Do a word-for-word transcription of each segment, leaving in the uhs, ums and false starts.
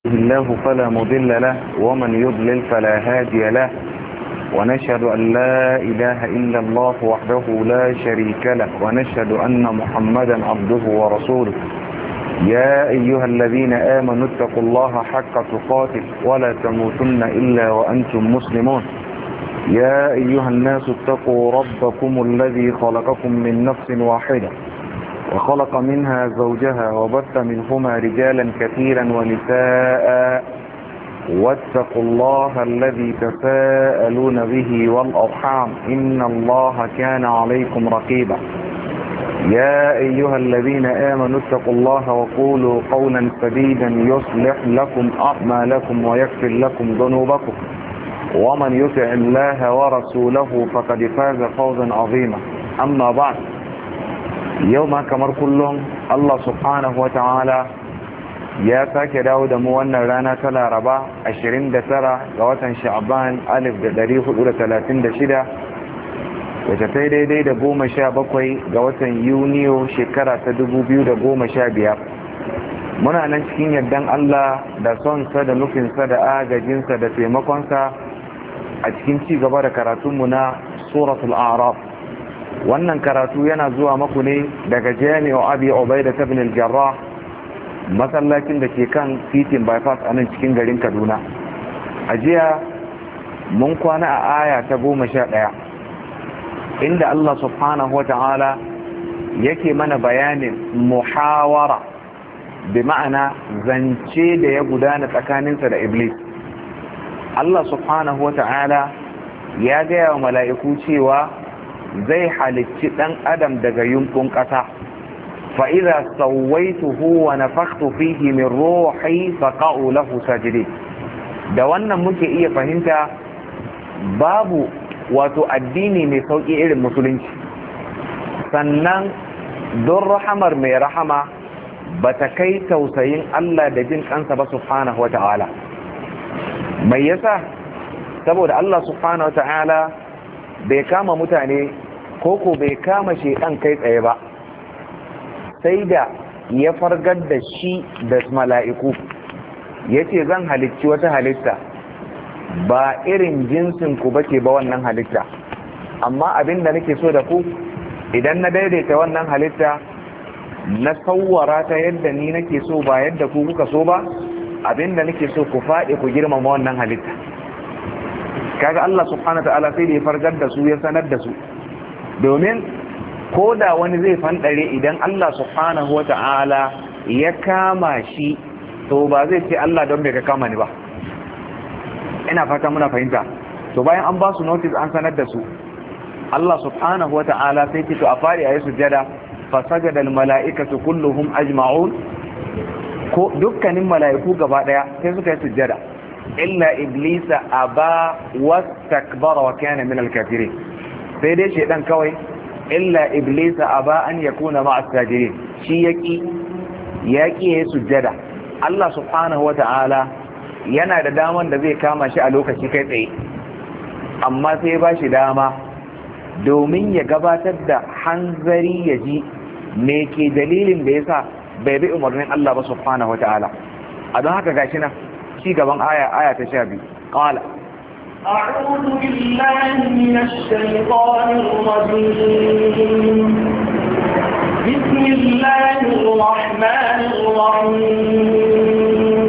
الله فلا مضل له ومن يضلل فلا هادي له ونشهد أن لا إله إلا الله وحده لا شريك له ونشهد أن محمدا عبده ورسوله. يا أيها الذين آمنوا اتقوا الله حق تقاته ولا تموتن إلا وأنتم مسلمون. يا أيها الناس اتقوا ربكم الذي خلقكم من نفس واحدة وخلق منها زوجها وبث منهما رجالا كثيرا ونساء واتقوا الله الذي تساءلون به والأرحام إن الله كان عليكم رقيبا. يا أيها الذين آمنوا اتقوا الله وقولوا قولا سديدا يصلح لكم أعمالكم ويغفر لكم ذنوبكم ومن يطع الله ورسوله فقد فاز فوزا عظيما. أما بعد، يوم كمر كلهم الله سبحانه وتعالى ya sake dawo da mu wannan rana ta Laraba ashirin da tara ga watan Sha'ban alif da ɗari hudu da talatin da shida, wacce ta daidai da goma sha bakwai ga watan Yuniyo shekara ta dubu biyu da goma sha biyar. Muna nan cikin yardan Allah da sonsa da nufinsa da agajinsa da taimakonsa a cikin ci gaba da karatunmu na suratul A'raf. Wannan karatu yana zuwa maku ne daga Jami'u Abi Ubaida ibn al-Jarrah, masallacin da ke kan titin bypass a nan cikin garin Kaduna. A jiya mun kwana a aya ta goma sha ɗaya, inda Allah subhanahu wa ta'ala yake mana bayanin muhawara, bi ma'ana zance da ya gudana tsakaninsa da Iblis. Allah subhanahu wa ta'ala ya gaya wa mala'iku cewa zai halicci ɗan adam daga yunkun ƙasa. فإذا سويته ونفخت فيه من روحي فقعوا له ساجدين. da wannan muke iya fahimta babu wato addini mai sauki irin musulunci, sannan don rahamar mai rahama bata kai tausayin Allah da jin kansa ba subhanahu wata'ala. mai yasa? saboda Allah subhanahu wata'ala bai kama mutane koko bai kama shedan kai tsaye ba, sai da ya fargar da shi da mala'iku ya ce zan halicci wata halitta ba irin jinsin ku bace ba wannan halitta, amma abin da nake so da ku, idan na daidaita wannan halitta na sauwara ta yadda ni nake so ba yadda ku kuka so ba, abin da nake so ku faɗi ku girmama wannan halitta. kaga Allah subhanahu wa ta'ala sai da ya fargar da su ya sanar da su, domin ko da wani zai fanɗare idan Allah subhanahu wa ta'ala ya kama shi, to ba zai ce Allah don bai ka kama ni ba. ina fata muna fahimta. to bayan an ba su notice an sanar da su, Allah subhanahu wa ta'ala sai ce to a fari a yi sujjada, fa sajada al mala'ikatu kulluhum ajma'un, ko dukkanin mala'iku gaba daya sai suka yi sujjada, illa iblisa aba wastakbara wa kana min al kafirin. sai dai shedan kawai, illa iblisa aba an yakuna ma'a sajirin, shi yaki yaki yayin sujjada. Allah subhanahu wata'ala yana da daman da zai kama shi a lokaci kai tsaye, amma sai ba shi dama domin ya gabatar da hanzari ya ji me ke dalilin da yasa bai bi umarnin Allah ba subhanahu wata'ala. a don haka gashi nan ci gaban aya aya ta sha biyu, qala أعوذ بالله من الشيطان الرجيم. بسم الله الرحمن الرحيم.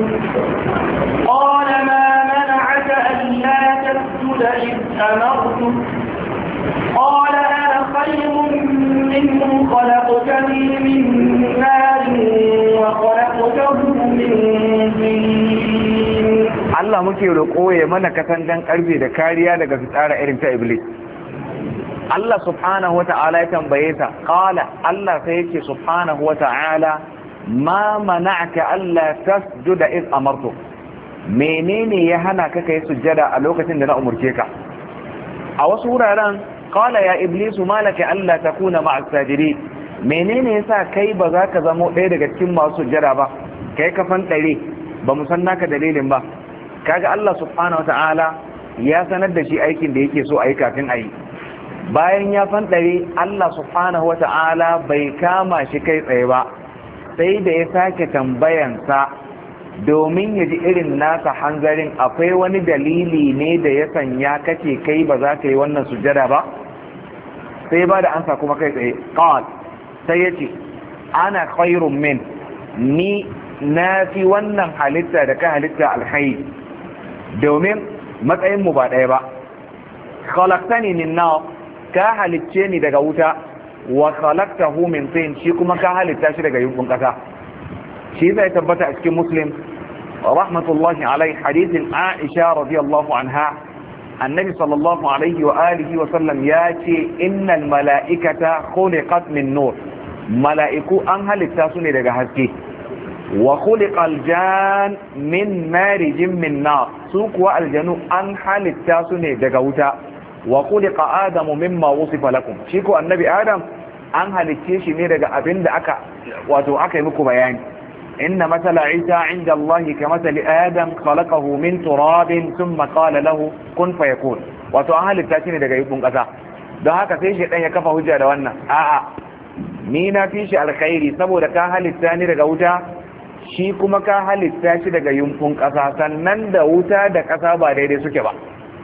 قال ما منعك ألا تسجد إذ أمرتك؟ قال أنا خير منه خلقتني من نار وخلقته من طين. Allah muke roƙo ya mana katangan ƙarfe da kariya daga fitsara irin ta Iblis. Allah subhanahu wata'ala ya tambaye ta, qala, Allah sai yake subhanahu wata'ala, ma mana'aka alla tasjuda iz amartu? menene ya hana ka kai sujjada a lokacin da na umurce ka? a wasu wuraren, qala ya Iblis malaka alla takuna ma'a sajidin, menene yasa kai ba za ka zamo ɗaya daga cikin masu sujjada ba? kai ka fan dare ba mu san naka dalilin ba. kaga Allah subhanahu wata'ala ya sanar da shi aikin da yake so a yi kafin a yi. bayan ya fanɗare, Allah subhanahu wata'ala bai kama shi kai tsaye ba, sai da ya sake tambayansa domin ya ji irin nasa hanzarin akwai wani dalili ne da ya sanya kace kai ba za ka yi wannan sujjada ba sai ba da ansa kuma kai tsaye qal sai yace ana khairun min ni na fi wannan halitta da ka halitta alkhairi domin matsayin mu ba ɗaya ba khalaqtani min nar ka halicce ni daga wuta wa khalaqtahu min tin shi kuma ka halitta shi daga yumbun kasa shi zai tabbata a cikin muslim rahmatullahi alai hadithin aisha radiyallahu anha annabi sallallahu alaihi wa alihi wa sallam ya ce innal mala'ikata khuliqat min nur mala'iku an halitta su ne daga haske wa khuliqal jan min marijin min nar su kuwa aljanu an halitta su ne daga wuta wa khuliqa adamu mimma wusifa lakum shi ko annabi adam an halicce shi ne daga abin da aka wato aka yi muku bayani inna masala isa inda allahi ka masali adam khalaqahu min turabin thumma qala lahu kun fayakun wato an halitta shi ne daga yubun kasa don haka sai shi dan ya kafa hujja da wannan a'a ni na fi shi alkhairi saboda ka halitta ni daga wuta shi kuma ka halitta shi daga yumbun kasa sannan da wuta da kasa ba daidai suke ba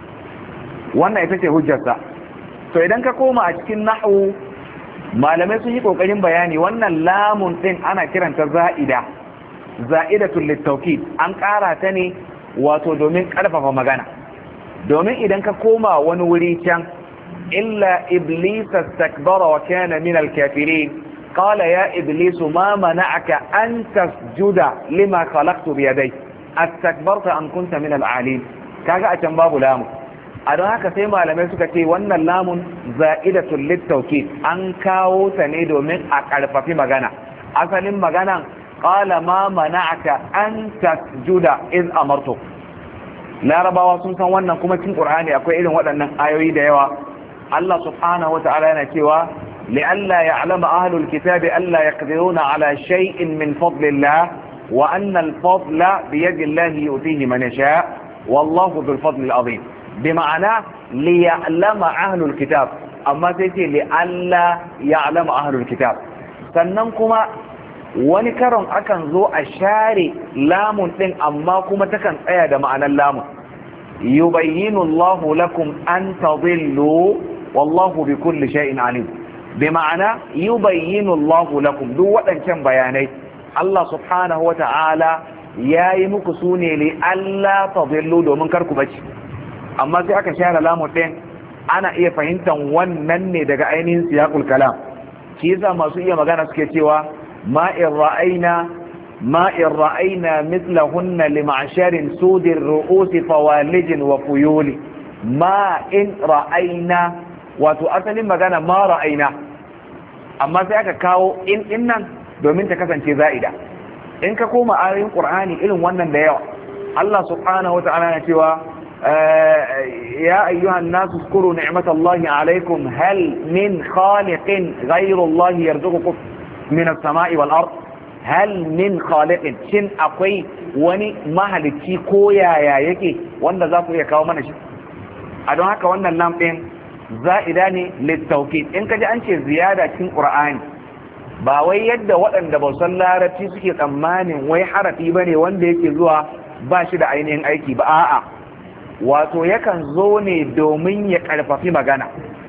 wannan ita ce hujjarsa to idan ka koma a cikin nahwu malamai sun yi kokarin bayani wannan lamun din ana kiranta za'ida za'idatul litawkid an ƙara ta ne wato domin ƙarfafa magana domin idan ka koma wani wuri can illa iblis astakbara wa kana min alkafirin qala ya iblis ma mana'aka an tasjuda lima khalaqtu bi yaday astakbarta an kunta min alalin kaga a can babu lamun a don haka sai malamai suka ce wannan lamun za'idatul litawkid an kawo ta ne domin a ƙarfafi magana asalin maganan qala ma mana'aka an tasjuda iz amartu larabawa sun san wannan kuma cikin qur'ani akwai irin waɗannan ayoyi da yawa Allah subhanahu wata'ala yana cewa li'alla ya'lama ahlul kitabi alla yaqdiruna ala shay'in min fadlillah wa anna al-fadla bi yadi Allah yu'tihi man yasha wallahu dhul fadli al-'azim bima'ana liya'lama ahlul kitab amma sai ce li'alla ya'lama ahlul kitab sannan kuma wani karon akan zo a share lamun din amma kuma takan tsaya da ma'anar lamun yubayyinu Allahu lakum an tadillu wallahu bikulli shay'in alim bima'ana yubayyinu Allahu lakum duk waɗancan bayanai Allah subhanahu wata'ala yayi muku sune li alla tadillu domin kar ku bace amma sai aka share lamun din ana iya fahimtar wannan ne daga ainihin siyaqul kalam shi yasa masu iya magana suke cewa ما إن رأينا ما إن رأينا مثلهن لمعشر سود الرؤوس فوالج وفيول ما إن رأينا وتؤثن مغانا ما رأينا أما سيأكا كاو إن إنن دومين تكسن زائدة إن ككوما آيين قرآني إلن ونن ديو الله سبحانه وتعالى نتوى آه يا أيها الناس اذكروا نعمة الله عليكم هل من خالق غير الله يرزقكم من السماء والأرض هل من خالق شن أقوي وني مهلكي كويا يا يكي وانا ذاكو يكاو منشي أدو هكا وانا اللام إن زائداني للتوكيد إن كجا أنشي زيادة كن قرآن باوي يد وطن دبو صلى رتي سكي تماني وي حرفي بني وانده يكي زوا باشد عينين أيكي بآآ wato yakan zo ne domin ya karfafi magana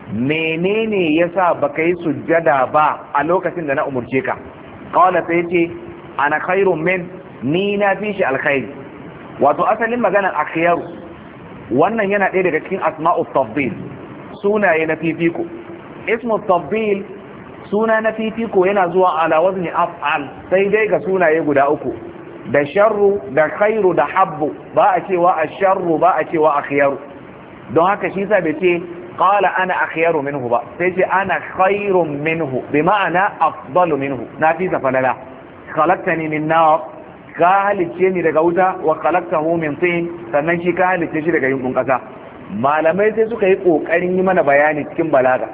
menene yasa baka yi sujjada ba a lokacin da na umurce ka qala sai yace ana khairun min ni na fi shi alkhairi wato asalin maganar akhyaru wannan yana ɗaya daga cikin asma'ut tafdil sunaye na fifiko ismu tafdil suna na fifiko yana zuwa ala wazni af'al sai dai ga sunaye guda uku da sharru da khairu da habbu ba a cewa asharru ba a cewa akhyaru don haka shi sa bai ce قال انا اخير منه بقى سيجي انا خير منه بمعنى افضل منه نافذ فللا خلقتني من نار كهلتني daga wuta wa khalaqtahu min tin sannan shi ka halice shi daga yunkun kasa malamai sai suka yi kokarin yi mana bayani cikin balaga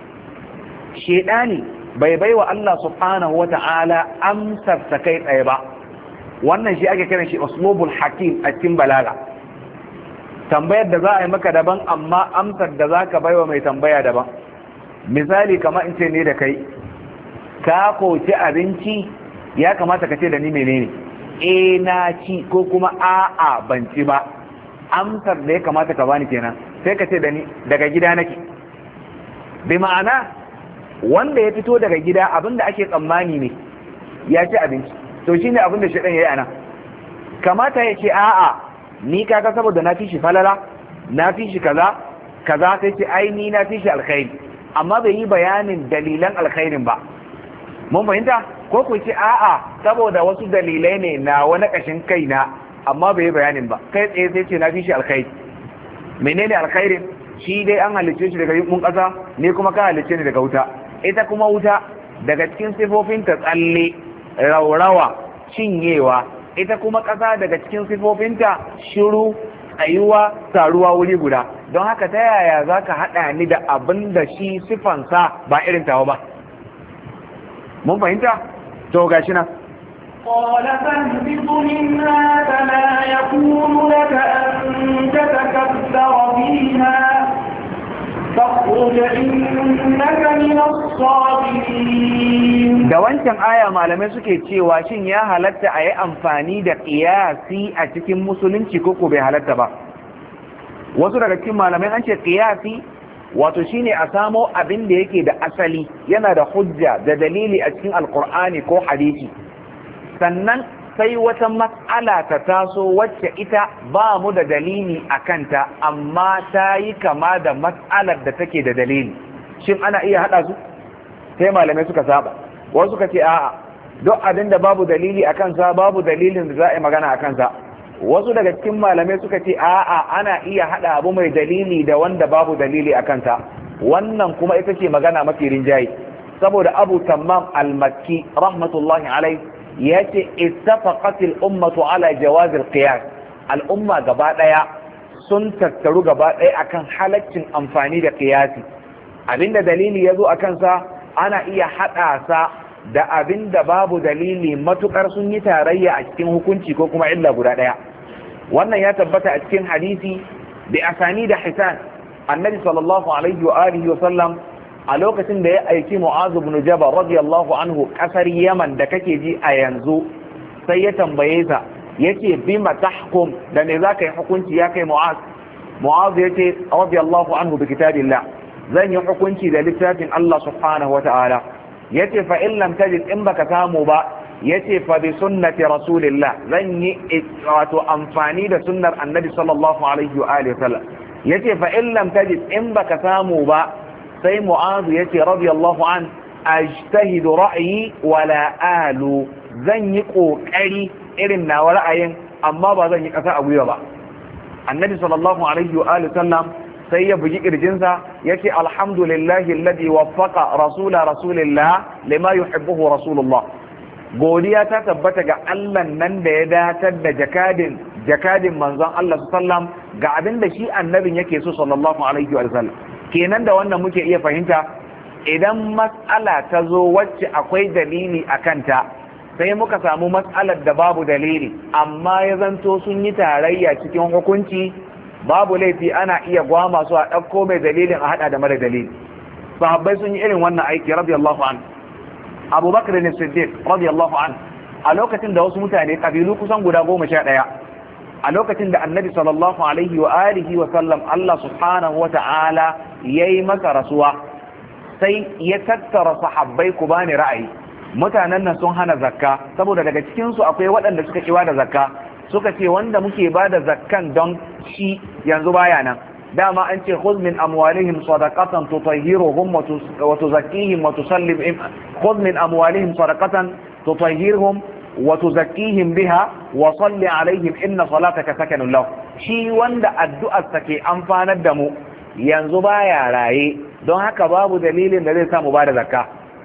shedani bai baiwa Allah subhanahu wata'ala amsar ta kai tsaye ba wannan shi ake kiran shi uslubul hakim a cikin balaga tambayar da za a yi maka daban amma amsar da za ka baiwa mai tambaya daban misali kamar in ce ne da kai ka koci abinci ya kamata ka ce da ni menene eh na ci ko kuma a'a ban ci ba, amsar da ya kamata ka bani kenan sai ka ce da ni daga gida nake. bi ma'ana wanda ya fito daga gida abinda ake tsammani ne ya ci abinci, to shine abinda shedan yayi anan. kamata ya ce a'a ni kaga saboda na fi shi falala, na fi shi kaza kaza, sai ce ai ni na fi shi alkhairi, amma bai yi bayanin dalilan alkhairin ba. mun fahimta? ko ku ce a'a saboda wasu dalilai ne na wani kashin kaina, amma bai yi bayanin ba, kai tsaye sai ce na fi shi alkhairi. menene alkhairin? shi dai an halicce shi daga yunkun ƙasa, ne kuma ka halicce ni daga wuta. ita kuma wuta daga cikin sifofinta tsalle, raurawa, cinyewa. ita kuma ƙasa daga cikin sifofinta shiru, tsayuwa, taruwa wuri guda. don haka ta yaya za ka haɗa ni da abin da shi sifansa ba irin tawa ba? mun fahimta? to gashi nan قال فاهبط منها فما يكون لك أن تتكبر فيها فاخرج إنك من الصاغرين. da wancan aya malamai suke cewa shin ya halatta a yi amfani da ƙiyasi a cikin musulunci ko ko bai halatta ba? wasu daga cikin malamai an ce ƙiyasi wato shine a samo abin da yake da asali, yana da hujja da dalili a cikin alkur'ani ko hadisi, sannan sai wata matsala ta taso wacce ita ba mu da dalili a kanta amma ta yi kama da matsalar da take da dalili. shin ana iya haɗa su? sai malamai suka saba. wasu suka ce a'a, duk abin da babu dalili a kansa babu dalilin da za a yi magana a kansa. wasu daga cikin malamai suka ce a'a, ana iya haɗa abu mai dalili da wanda babu dalili a kansa. wannan kuma ita ce magana mafi rinjaye, saboda Abu Tammam al-Makki rahmatullahi alaihi yace ittafaqat al-ummatu ala jawaz al-qiyas. al-umma gaba daya sun tattaru gaba daya akan halaccin amfani da qiyasi. abinda dalili yazo akan sa ana iya hada sa da abinda babu dalili matukar sun yi tarayya a cikin hukunci ko kuma illa guda daya. wannan ya tabbata a cikin hadisi bi asani da hisan. annabi sallallahu alaihi wa alihi wa sallam a lokacin da ya aiki Mu'az ibn Jabal radiyallahu anhu kasar Yaman da kake ji a yanzu, sai ya tambaye sa yace bima tahkum, da me zaka yi hukunci ya kai Mu'az? Mu'az yace radiyallahu anhu bi kitabillah, zan yi hukunci da littafin Allah subhanahu wa ta'ala. yace fa in lam tajid, in baka samu ba, yace fa bi sunnati rasulillah, zan yi wato amfani da sunnar annabi sallallahu alaihi wa alihi wasallam. yace fa in lam tajid, in baka samu ba, sai Mu'azu yace radiyallahu an ajtahidu ra'yi wala alu, zan yi kokari irin nawa ra'ayin amma ba zan yi kasa a gwiwa ba. annabi sallallahu alaihi wa alihi sallam sai ya bugi kirjinsa yace alhamdulillahi alladhi waffaqa rasula rasulillah lima yuhibbuhu rasulullah. godiya ta tabbata ga Allah nan da ya datar da jakadin jakadin manzon Allah sallam ga abin da shi annabin yake so sallallahu alaihi wa sallam. kenan da wannan muke iya fahimta, idan mas'ala ta zo wacce akwai dalili a kanta, sai muka samu mas'alar da babu dalili amma ya zanto sun yi tarayya cikin hukunci, babu laifi ana iya gwama su a ɗauko mai dalilin a haɗa da mara dalili. sahabbai sun yi irin wannan aiki radiyallahu an. Abu Bakr ne Siddiq radiyallahu an, a lokacin da wasu mutane kabilu kusan guda goma sha ɗaya, a lokacin da annabi sallallahu alaihi wa alihi wa sallam Allah subhanahu wa ta'ala yayi masa rasuwa, sai ya tattara sahabbai ku bani ra'ayi. mutanen nan sun hana zakka saboda daga cikin su akwai waɗanda suka kiwa da zakka, suka ce wanda muke bada zakkan don shi yanzu baya nan. dama an ce khudh min amwalihim sadaqatan tutahhiruhum wa tuzakkihim wa tusallim khudh min amwalihim sadaqatan tutahhiruhum wa tuzakkihim biha wa salli alaihim inna salataka sakanun lahum. shi wanda addu'ar sa ke amfanar da mu yanzu baya raye, don haka babu dalilin da zai sa mu bada zakka.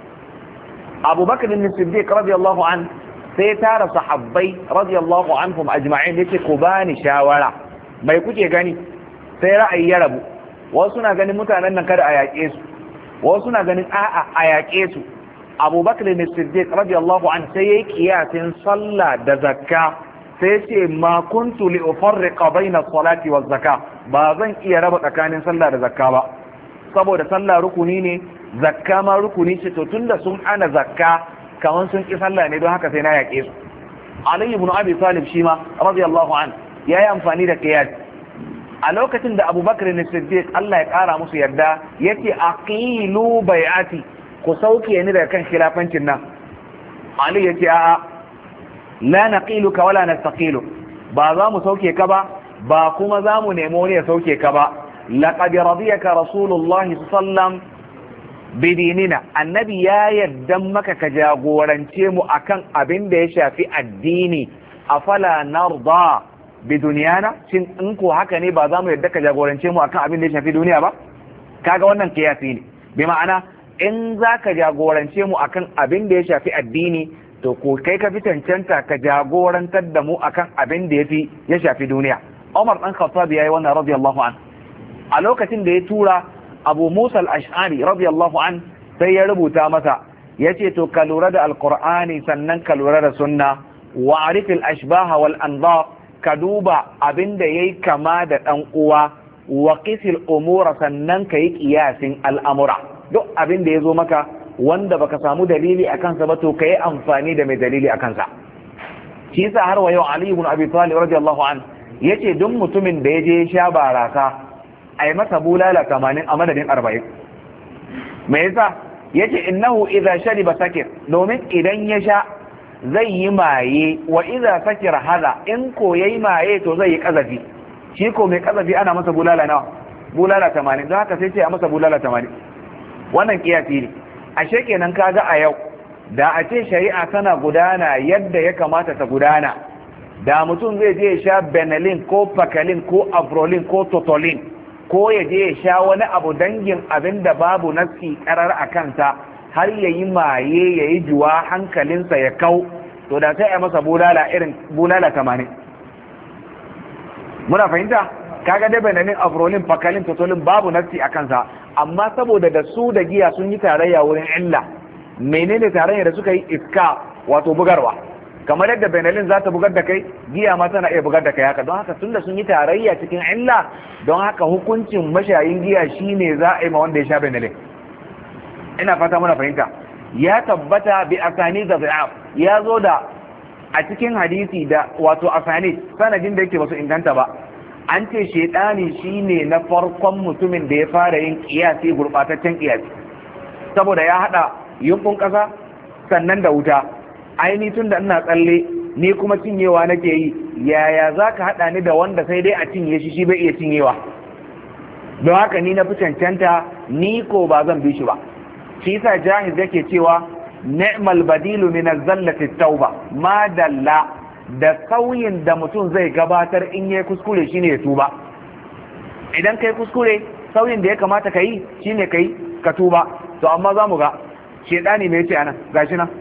Abu Bakr ibn Siddiq radiyallahu an sai tara sahabbai radiyallahu anhum ajma'in yace ku bani shawara, mai kuke gani? sai ra'ayi ya rabu. wasu na ganin mutanen nan kada a yaƙe su, wasu na ganin a'a a yaƙe su. Abu Bakr ibn Siddiq radiyallahu an sai yayi kiyasin sallah da zakka, sai ce ma kuntu li ufarriqa bayna salati waz zakka, ba zan iya raba tsakanin sallah da zakka ba, saboda sallah rukuni ne, zakka ma rukuni ce, to tunda sun ana zakka kaman sun ki sallah ne, don haka sai na yaƙe su. Ali ibn Abi Talib shi ma radiyallahu an yayi amfani da qiyas a lokacin da Abubakar ne Siddiq Allah ya kara musu yarda yace aqilu bai'ati ku sauke ni daga kan khilafancin nan Ali yace a'a la naqiluka wala nastaqilu ba za mu sauke ka ba ba kuma za mu nemo ne ya sauke ka ba laqad radiyaka rasulullahi sallam bidinina annabi ya yadda maka ka jagorance mu akan abin da ya shafi addini afala narda bi duniyana shin in ko haka ne ba za mu yadda ka jagorance mu akan abin da ya shafi duniya ba kaga wannan kiyasi ne bi ma'ana in za ka jagorance mu akan abin da ya shafi addini to ko kai ka fi cancanta ka jagorantar da mu akan abin da yafi ya shafi duniya Umar dan Khattab yayi wannan radiyallahu an a lokacin da ya tura Abu Musa al-Ash'ari radiyallahu an sai ya rubuta masa yace to ka lura da alqur'ani sannan ka lura da sunna wa arif al-ashbah wal anzar ka duba abinda yayi kama da dan uwa wa qis al-umura sannan kai qiyasin al'amura duk abinda yazo maka wanda baka samu dalili akan sa ba to kai amfani da mai dalili akan sa shi yasa har wa yau Ali ibn Abi Talib radiyallahu an yace duk mutumin da yaje sha barasa ai masa bulala tamanin a madadin arba'in me yasa yace innahu idza shariba sakir domin idan ya sha zai yi maye wa idza sakira hada in ko yayi maye to zai yi kazafi shi ko mai kazafi ana masa bulala nawa bulala tamanin don haka sai ce a masa bulala tamanin wannan kiyasi ne ashe kenan kaga a yau da a ce shari'a tana gudana yadda ya kamata ta gudana da mutum zai je ya sha benelin ko pakalin ko abrolin ko totolin ko ya je ya sha wani abu dangin abin da babu nafsi karar a kansa har ya yi maye ya yi juwa hankalinsa ya kau to da sai a masa bulala irin bulala tamanin muna fahimta kaga da benelin abrolin pakalin totolin babu nafsi a kansa amma saboda da su da giya sun yi tarayya wurin illa menene tarayya da suka yi iska wato bugarwa kamar yadda benelin za ta bugar da kai giya ma tana iya bugar da kai haka don haka tunda sun yi tarayya cikin illa don haka hukuncin mashayin giya shine za a yi ma wanda ya sha benelin ina fata muna fahimta ya tabbata bi asani da da'af ya zo da a cikin hadisi da wato asani sanadin da yake basu inganta ba an ce shedani shine na farkon mutumin da ya fara yin kiyasi gurbataccen kiyasi saboda ya hada yunkun kasa sannan da wuta aini tun da ina tsalle ni kuma cinyewa nake yi yaya zaka hada ni da wanda sai dai a cinye shi shi bai iya cinyewa don haka ni na fi cancanta ni ko ba zan bi shi ba shi yasa jahiz yake cewa ni'mal badilu min az-zallati tauba ma dalla da sauyin da mutum zai gabatar in yayi kuskure shine ya tuba idan kai kuskure sauyin da ya kamata ka yi shine kai ka tuba to amma za mu ga shedani me yace anan gashi nan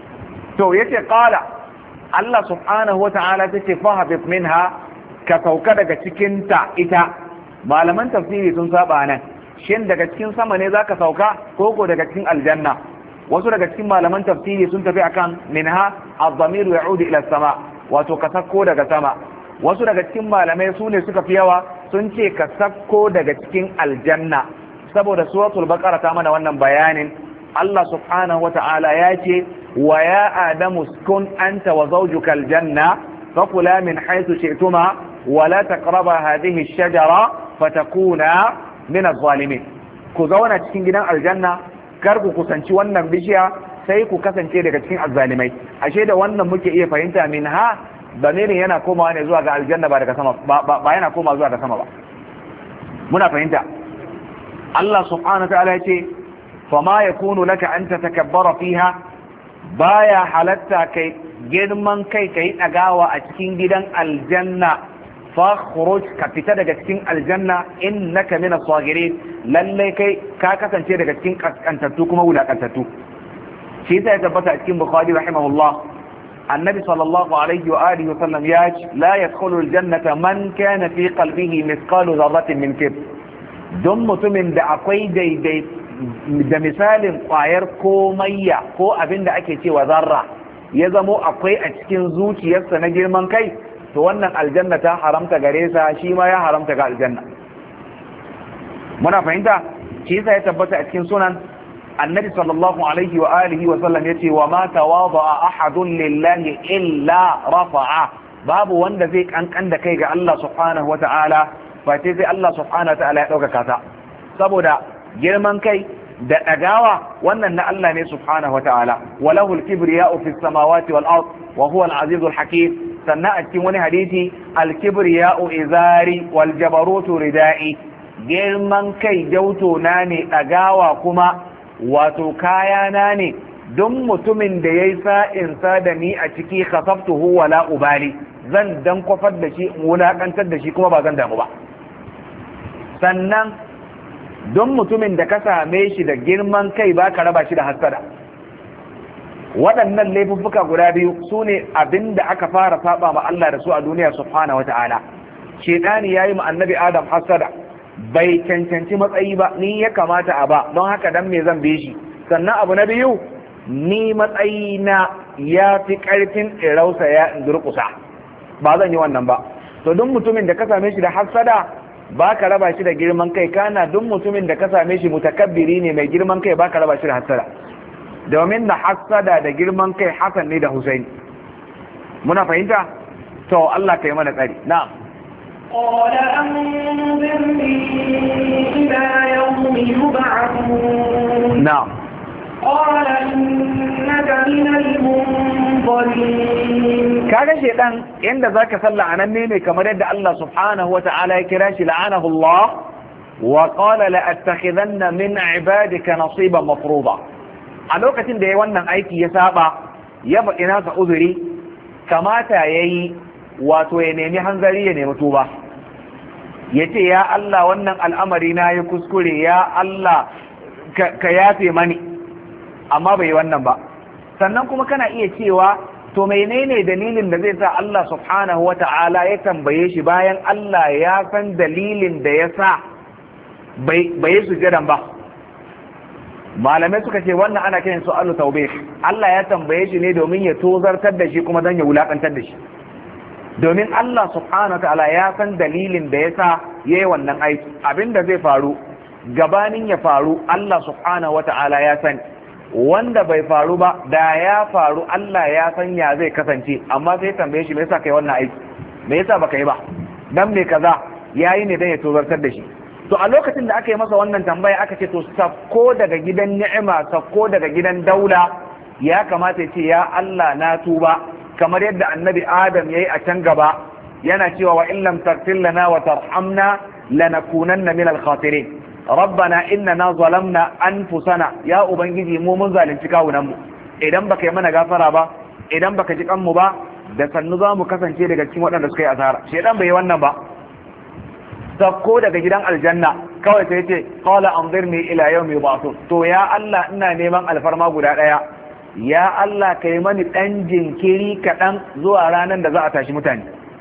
to yace qala Allah subhanahu wata'ala tace fahabit minha ka sauka daga cikin ta ita malaman tafsiri sun saba nan shin daga cikin sama ne zaka sauka ko ko daga cikin aljanna wasu daga cikin malaman tafsiri sun tafi akan minha ad-damiru ya'udu ila sama wato ka sakko daga sama wasu daga cikin malamai su ne suka fi yawa sun ce ka sakko daga cikin aljanna saboda suratul baqara ta mana wannan bayanin Allah subhanahu wata'ala ya ce wa ya adamu uskun anta wa zawjuka aljanna fakula min haythu shi'tuma wa la taqraba hadhihi ash-shajara fatakuna min adh-dhalimin ku zauna cikin gidan aljanna kar ku kusanci wannan bishiya sai ku kasance daga cikin azzalimai ashe da wannan muke iya fahimta min ha damirin yana komawa ne zuwa ga aljanna ba daga sama ba yana komawa zuwa ga sama ba muna fahimta Allah subhanahu wa ta'ala ya ce fama yakunu laka an tatakabbara fiha baya halatta kai girman kai kai dagawa a cikin gidan aljanna fakhruj ka fita daga cikin aljanna innaka min as-sagirin lalle kai ka kasance daga cikin kaskantattu kuma wulakantattu shi ta ya tabbata a cikin bukhari rahimahullah annabi sallallahu alaihi wa alihi wa sallam ya ce la yadkhulu aljannata man kana fi qalbihi mithqalu dharratin min kibr don mutumin da akwai daidai da misalin kwayar komayya ko abin da ake cewa zarra ya zamo akwai a cikin zuciyarsa na girman kai to wannan aljanna ta haramta gare sa shi ma ya haramta ga aljanna muna fahimta shi yasa ya tabbata a cikin sunan annabi sallallahu alaihi wa alihi wa sallam yace wa ma tawada'a ahadun lillahi illa rafa'a, babu wanda zai kankan da kai ga Allah subhanahu wata'ala ba sai sai Allah subhanahu wata'ala ya dauka kasa. Saboda girman kai da dagawa wannan na Allah ne subhanahu wata'ala, walahul kibriya'u fis samawati wal ard wa huwa al-azizul hakim. Sannan a cikin wani hadisi al-kibriya'u izari wal jabarutu ridai, girman kai jauto na ne, dagawa kuma wato kaya na ne. Don mutumin da yayi sa'in sa da ni a ciki khasaftuhu wala ubali, zan dan kwafar da shi, wulakantar da shi kuma ba zan damu ba. Sannan don mutumin da ka same shi da girman kai ba ka raba shi da hasada. Waɗannan laifuffuka guda biyu su ne abin da aka fara saba ma Allah da su a duniya subhanahu wata'ala. Shedani yayi ma annabi Adam hasada, bai cancanci matsayi ba, ni ya kamata a ba, don haka dan me zan bi shi. Sannan abu na biyu, ni matsayi na ya fi ƙarfin irausa ya durƙusa, ba zan yi wannan ba. To duk mutumin da ka same shi da hasada ba ka raba shi da girman kai, kana duk mutumin da ka same shi mutakabbiri ne mai girman kai ba ka raba shi da hasada. Domin da hasada da girman kai Hassan ne da Husaini. Muna fahimta? To Allah ka yi mana tsari. Na'am. قال أنظرني إلى يوم يبعثون. نعم. قال إنك من المنظرين. kaga shedan inda zaka salla anan ne kamar yadda Allah subhanahu wa ta'ala ya kira shi la'anahu Allah wa qala la attakhidanna min ibadika nasiban mafruḍa. A lokacin da yayi wannan aiki ya saba ya faɗi nasa uzuri, kamata yayi wato ya nemi hanzari ya nemi tuba, yace ya Allah wannan al'amari na yi kuskure, ya Allah ka yafe mani, amma bai yi wannan ba. Sannan kuma kana iya cewa to menene dalilin da zai sa Allah subhanahu wata'ala ya tambaye shi bayan Allah ya san dalilin da ya sa bai yi sujadan ba. Malamai suka ce wannan ana kiran su'alu taubih. Allah ya tambaye shi ne domin ya tozartar da shi kuma don ya wulakantar da shi. Domin Allah subhanahu wata'ala ya san dalilin da ya sa yayi wannan aiki. Abinda zai faru gabanin ya faru Allah subhanahu wata'ala ya sani. Wanda bai faru ba da ya faru Allah ya san ya zai kasance, amma sai tambaye shi me yasa kai wannan aiki, me yasa baka yi ba, dan me kaza yayi ne dan ya tozartar da shi. To a lokacin da aka yi masa wannan tambaya aka ce to sakko daga gidan ni'ima, sakko daga gidan daula, ya kamata ya ce ya Allah na tuba, kamar yadda annabi Adam yayi a can gaba yana cewa wa in lam taghfir lana wa tarhamna lanakunanna minal khasirin. rabbana innana zalamna anfusana, ya ubangiji mu mun zalunci kawunan mu, idan baka yi mana gafara ba, idan baka ji kanmu ba, da sannu za mu kasance daga cikin waɗanda suka yi asara. Shedan bai yi wannan ba, sakko daga gidan aljanna kawai sai ce qala anzirni ila yawmi yub'athun. To ya Allah ina neman alfarma guda daya, ya Allah kai mani dan jinkiri kaɗan zuwa ranar da za a tashi mutane,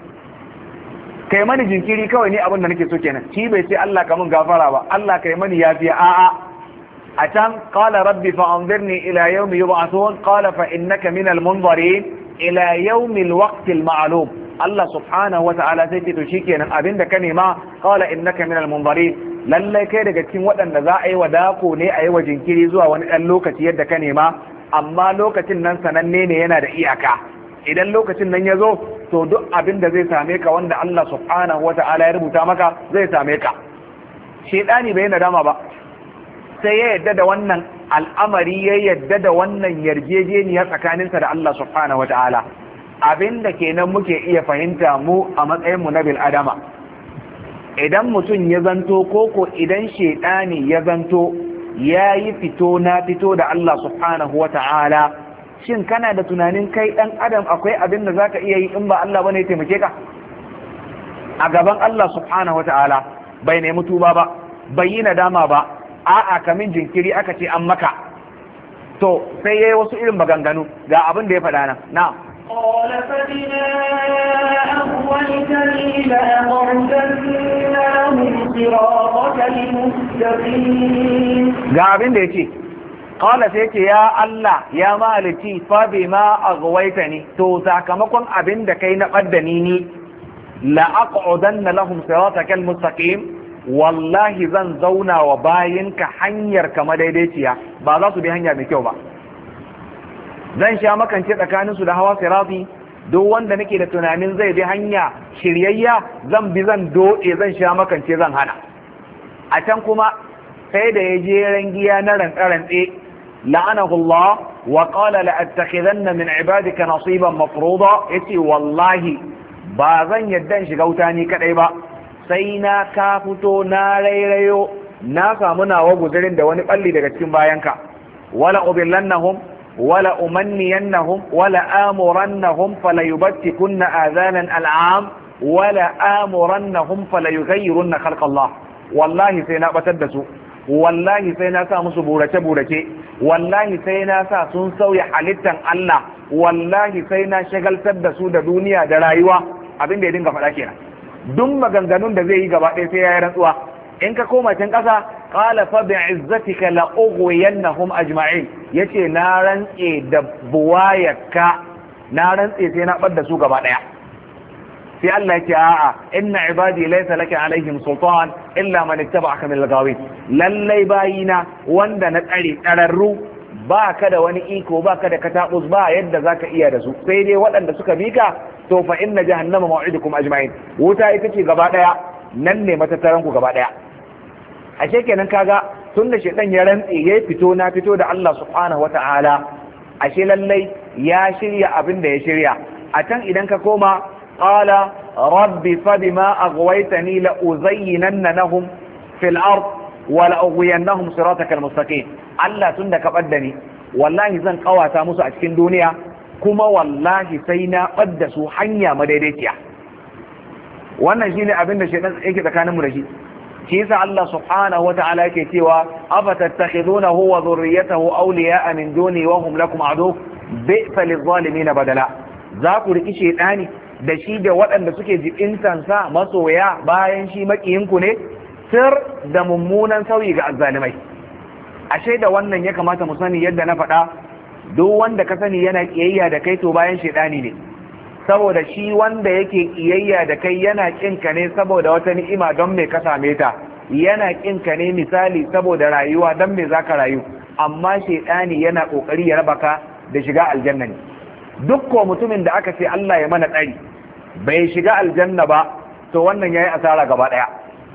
kai mani jinkiri kawai ni abin da nake so kenan. Shi bai ce Allah ka mun gafara ba, Allah kai mani yafiya, a'a. A can qala rabbi fa anzirni ila yawmi yub'athun qala fa innaka minal munzirin ila yawmi alwaqti alma'lum. Allah subhanahu wa ta'ala sai ce to shikenan abinda ka nema, qala innaka minal munzirin, lallai kai daga cikin waɗanda za a yi wa dako ne, a yi wa jinkiri zuwa wani ɗan lokaci yadda ka nema, amma lokacin nan sananne ne, yana da iyaka. Idan lokacin nan ya zo to duk abin da zai same ka wanda Allah subhanahu wa ta'ala ya rubuta maka zai same ka. Shedani bai nadama ba, sai ya yadda da wannan al'amari, ya yadda da wannan yarjejeniya tsakaninsa da Allah subhanahu wa ta'ala. Abin da kenan muke iya fahimta mu a matsayin mu na bil adama, idan mutum ya zanto koko idan shedani ya zanto ya yi fito na fito da Allah subhanahu wa ta'ala, shin kana da tunanin kai dan adam akwai abin da zaka iya yi in ba Allah bane ya taimake ka a gaban Allah subhanahu wataala? Bai nemi tuba ba, bai yi nadama ba, a'a kamin jinkiri aka ce an maka. To sai yayi wasu irin maganganu, ga abin da ya faɗa nan. Na'am. قال فبما أغويتني لأقعدن لهم صراطك المستقيم. ga abin da yake qala sai yake ya Allah ya maliki fa bima aghwaytani, to sakamakon abin da kai na baddani ni la aq'udanna lahum siratakal mustaqim, wallahi zan zauna wa bayinka hanyar kama daidaiciya ba za su bi hanya mai kyau ba. Zan sha makance tsakaninsu da hawa sirati, duk wanda nake da tunanin zai bi hanya shiryayya zan bi zan doɗe zan sha makance zan hana. A can kuma sai da ya je rangiya na rantse-rantse la'anahu Allah wa qala la attakhidanna min ibadika nasiban mafruḍa, yace wallahi ba zan yadda in shiga wuta ni kadai ba sai na ka fito na rairayo na samu nawa guzurin da wani balli daga cikin bayanka. Wala ubillannahum wala umanniyannahum wala amurannahum falayubtikunna adhanan al'am wala amurannahum falayughayyirunna khalqa Allah. Wallahi sai na batar da su, wallahi sai na sa musu burace burace, wallahi sai na sa sun sauya halittan Allah, wallahi sai na shagaltar da su da duniya da rayuwa. Abin da ya dinga faɗa kenan. Duk maganganun da zai yi gaba ɗaya sai ya yi rantsuwa. In ka koma can ƙasa qala fa bi'izzatika la ughwiyannahum ajma'in, yace na rantse da buwayarka, na rantse sai na bar da su gaba ɗaya. sai Allah yake a'a inna ibadi laysa laka alaihim sultan illa man ittaba'aka min al-ghawin, lallai bayina wanda na tsare tsararru ba ka da wani iko ba ka da katabus ba yadda zaka iya da su, sai dai waɗanda suka bi ka to fa inna jahannama maw'idukum ajma'in, wuta ita ce gaba daya, nan ne matattaran ku gaba daya. ashe kenan kaga tunda shedan ya rantsi ya fito na fito da Allah subhanahu wata'ala, ashe lallai ya shirya abin da ya shirya. A can idan ka koma qala rabbi fabima aghwaytani la uzayyinanna lahum fil ard wa la ughwiyannahum siratakal mustaqim, Allah tunda ka badda ni wallahi zan kawata musu a cikin duniya kuma wallahi sai na badda su hanya madaidaiciya. wannan shine abin da shedan yake tsakanin mu da shi. shi yasa Allah subhanahu wata'ala yake cewa afatattakhidunahu wa dhurriyyatahu awliya'a min duni wa hum lakum adu bi'sa lizalimin badala, za ku riki shedani da shi da waɗanda suke jibintan sa masoya bayan shi makiyinku ne, sir da mummunan sauyi ga azzalimai. ashe da wannan ya kamata mu sani yadda na faɗa, duk wanda ka sani yana kiyayya da kai to bayan shedani ne, saboda shi wanda yake kiyayya da kai yana kinka ne saboda wata ni'ima don me ka same ta, yana kinka ne misali saboda rayuwa don me zaka rayu, amma shedani yana kokari ya raba ka da shiga aljanna ne. duk ko mutumin da aka ce Allah ya mana tsari bai shiga aljanna ba to wannan yayi asara gaba daya.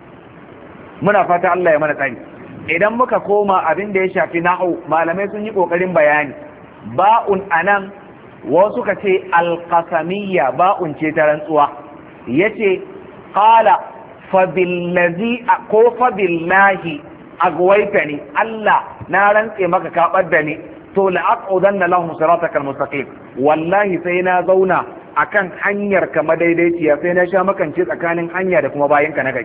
muna fata Allah ya mana tsari. idan muka koma abin da ya shafi na'u, malamai sun yi kokarin bayani. ba'un anan wasu ka ce alƙasamiyya ba'un ce ta rantsuwa, ya ce ƙala fabillazi ko fabillahi agwaita ne, Allah na rantse maka kaɓar da ni, to la'aƙudan na lahun siratakal mustaqim, wallahi sai na zauna akan hanyar ka madaidaiciya, sai na sha makance tsakanin hanya da kuma bayanka na gari.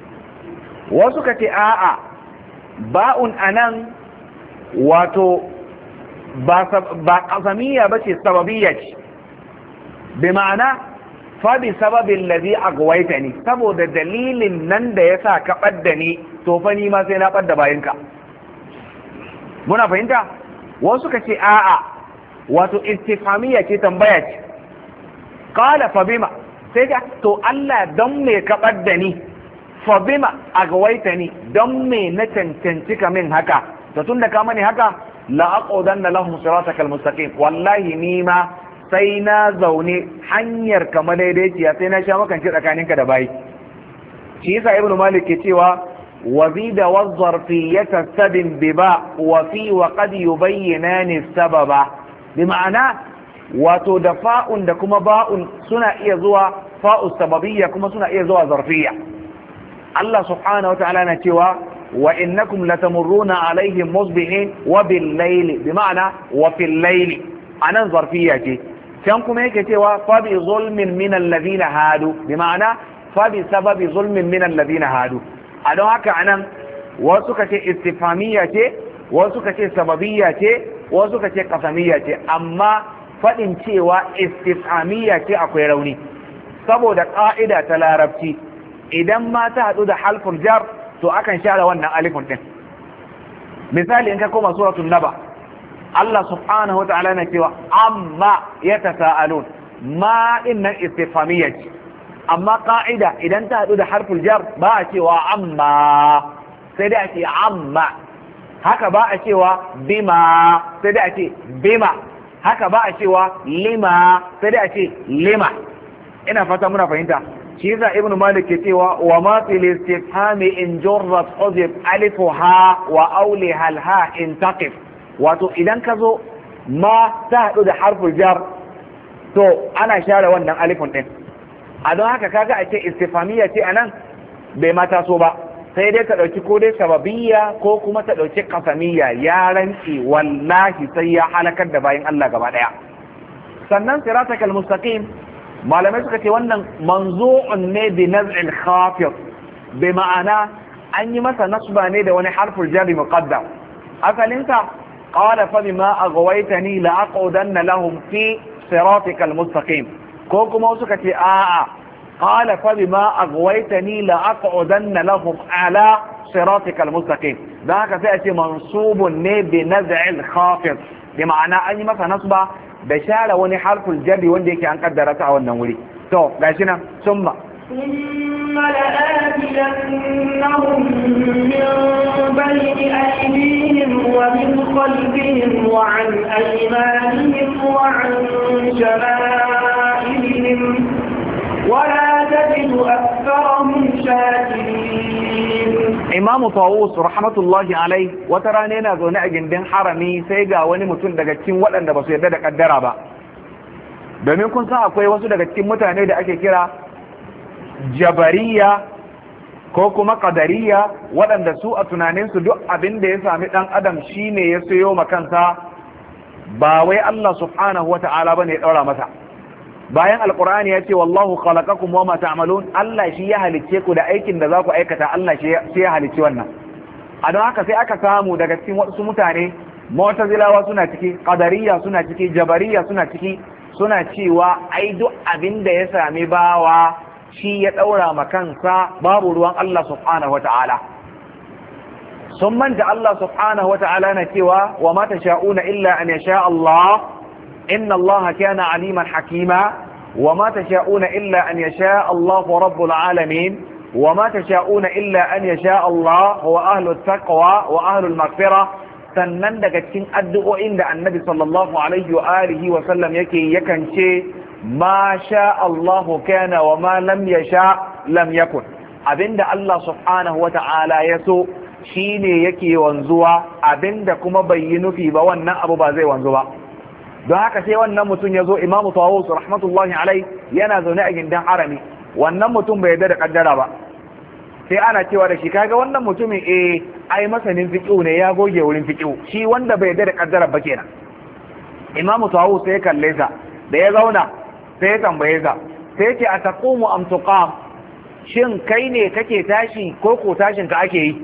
wasu ka ce a'a ba'un anan wato ba ƙasamiya ba ce sababiyya ce, bi ma'ana fabi sababin lazi a gawaita ne, saboda dalilin nan da ya sa ka ɓadda ni to fa ni ma sai na ɓadda bayanka. muna fahimta? wasu ka ce a'a wato istifhamiyya ce, tambaya ce. qala fabima, sai ka to Allah don me ka ɓadda ni, fabima a gawaita ni, don me na cancanci ka min haka, to tun da ka mani haka la'aqudanna lahum siratakal mustaqim, wallahi ni ma sai na zaune hanyar ka madaidaiciya, sai na sha makanci tsakaninka da bayi. shi yasa ibnu malik ke cewa wazida wazzarfiyata sabin biba wa fi wa qad yubayyinani sababa, bi ma'ana wato da fa'un da kuma ba'un suna iya zuwa fa'u sababiyya kuma suna iya zuwa zarfiyya. Allah subhanahu wa ta'ala na cewa وإنكم لتمرون عليهم مصبحين وبالليل، بمعنى وفي الليل أنا ظرفية. كانكم هيك توا فبظلم من الذين هادوا، بمعنى فبسبب ظلم من الذين هادوا. أنا هكا أنا وسكة استفهامية وسكة سببية وسكة قسمية، أما فإن توا استفهامية أقوى روني saboda ƙa'ida ta larabci idan ma ta haɗu da halful jar to akan share wannan alifun din. misali in ka koma suratul naba, Allah subhanahu wa ta'ala na cewa amma yatasaalun, ma innan istifhamiyya ce, amma ƙa'ida idan ta haɗu da harful jar ba a cewa amma sai dai a ce amma, haka ba a cewa bima sai dai a ce bima, haka ba a cewa lima sai dai a ce lima. ina fata muna fahimta. shi yasa ibnu malik ke cewa wa ma fil istifhami in jarrat huzif alifuha wa awli hal ha in taqif, wato idan ka zo ma ta haɗu da harful jar to ana share wannan alifun din. a don haka kaga a ce istifhamiyya ce anan bai mata so ba, sai dai ta dauki ko dai sababiyya ko kuma ta dauki qasamiyya, ya rantsi wallahi sai ya halakar da bayin Allah gaba daya. sannan siratakal mustaqim malamai suka ce wannan manzu'un ne bi naz'il khafid, bi ma'ana an yi masa nasba ne da wani harful jarri muqaddam. asalinsa qala fa bima aghwaytani la aqudanna lahum fi siratikal mustaqim, ko kuma suka ce a'a qala fa bima aghwaytani la aqudanna lahum ala siratikal mustaqim, dan haka sai a ce mansubun ne bi naz'il khafid, bi ma'ana an yi masa nasba da share wani harful jarri wanda yake an kaddara ta a wannan wuri. to gashi nan summa ثم لآتينهم من بين أيديهم ومن خلفهم وعن أيمانهم وعن شمائلهم ولا تجد أكثرهم شاكرين. إمام طاووس رحمة الله عليه وترانينا ذو نأجن بين حرمي سيجا ونمتون دقاتين وأن دبسوا يددك الدرابة. domin kun san akwai wasu daga cikin mutane da ake kira jabariya ko kuma qadariya, waɗanda su a tunaninsu duk abin da ya sami ɗan adam shine ya sayo makansa, ba wai Allah subhanahu wa ta'ala bane ya ɗaura masa. bayan alqur'ani ya ce wallahu khalaqakum wama ta'malun, Allah shi ya halicce ku da aikin da za ku aikata, Allah shi ya halicci wannan. a don haka sai aka samu daga cikin wasu mutane, mu'tazilawa suna ciki, qadariya suna ciki, jabariya suna ciki, suna cewa ai duk abin da ya sami bawa shi ya daura ma kansa, babu ruwan Allah subhanahu wata'ala. sun manta Allah subhanahu wata'ala na cewa wa ma tasha'una illa an yasha Allah inna Allah kana aliman hakima wa ma tasha'una illa an yasha Allah rabbul alamin wa ma tasha'una illa an yasha Allah wa ahlut taqwa wa ahlul maghfirah. sannan daga cikin addu'o'in da annabi sallallahu alaihi wa alihi wa sallam yake yakan ce ma sha Allahu kana wa ma lam yasha lam yakun, abinda Allah subhanahu wa ta'ala ya so shine yake wanzuwa, abinda kuma bai yi nufi ba wannan abu ba zai wanzu ba. don haka sai wannan mutum ya zo, Imam Tawus rahmatullahi alaihi yana zaune a gindan harami, wannan mutum bai yarda da kaddara ba, sai ana cewa da shi kaga wannan mutumin eh ai masanin fiqh ne, ya goge wurin fiqh, shi wanda bai yarda da kaddara ba kenan. Imam Tawus sai kalle sa da ya zauna sai ya tambaye sa, sai ya ce ataqumu am tuqam, shin kai ne kake tashi ko ko tashin ka ake yi?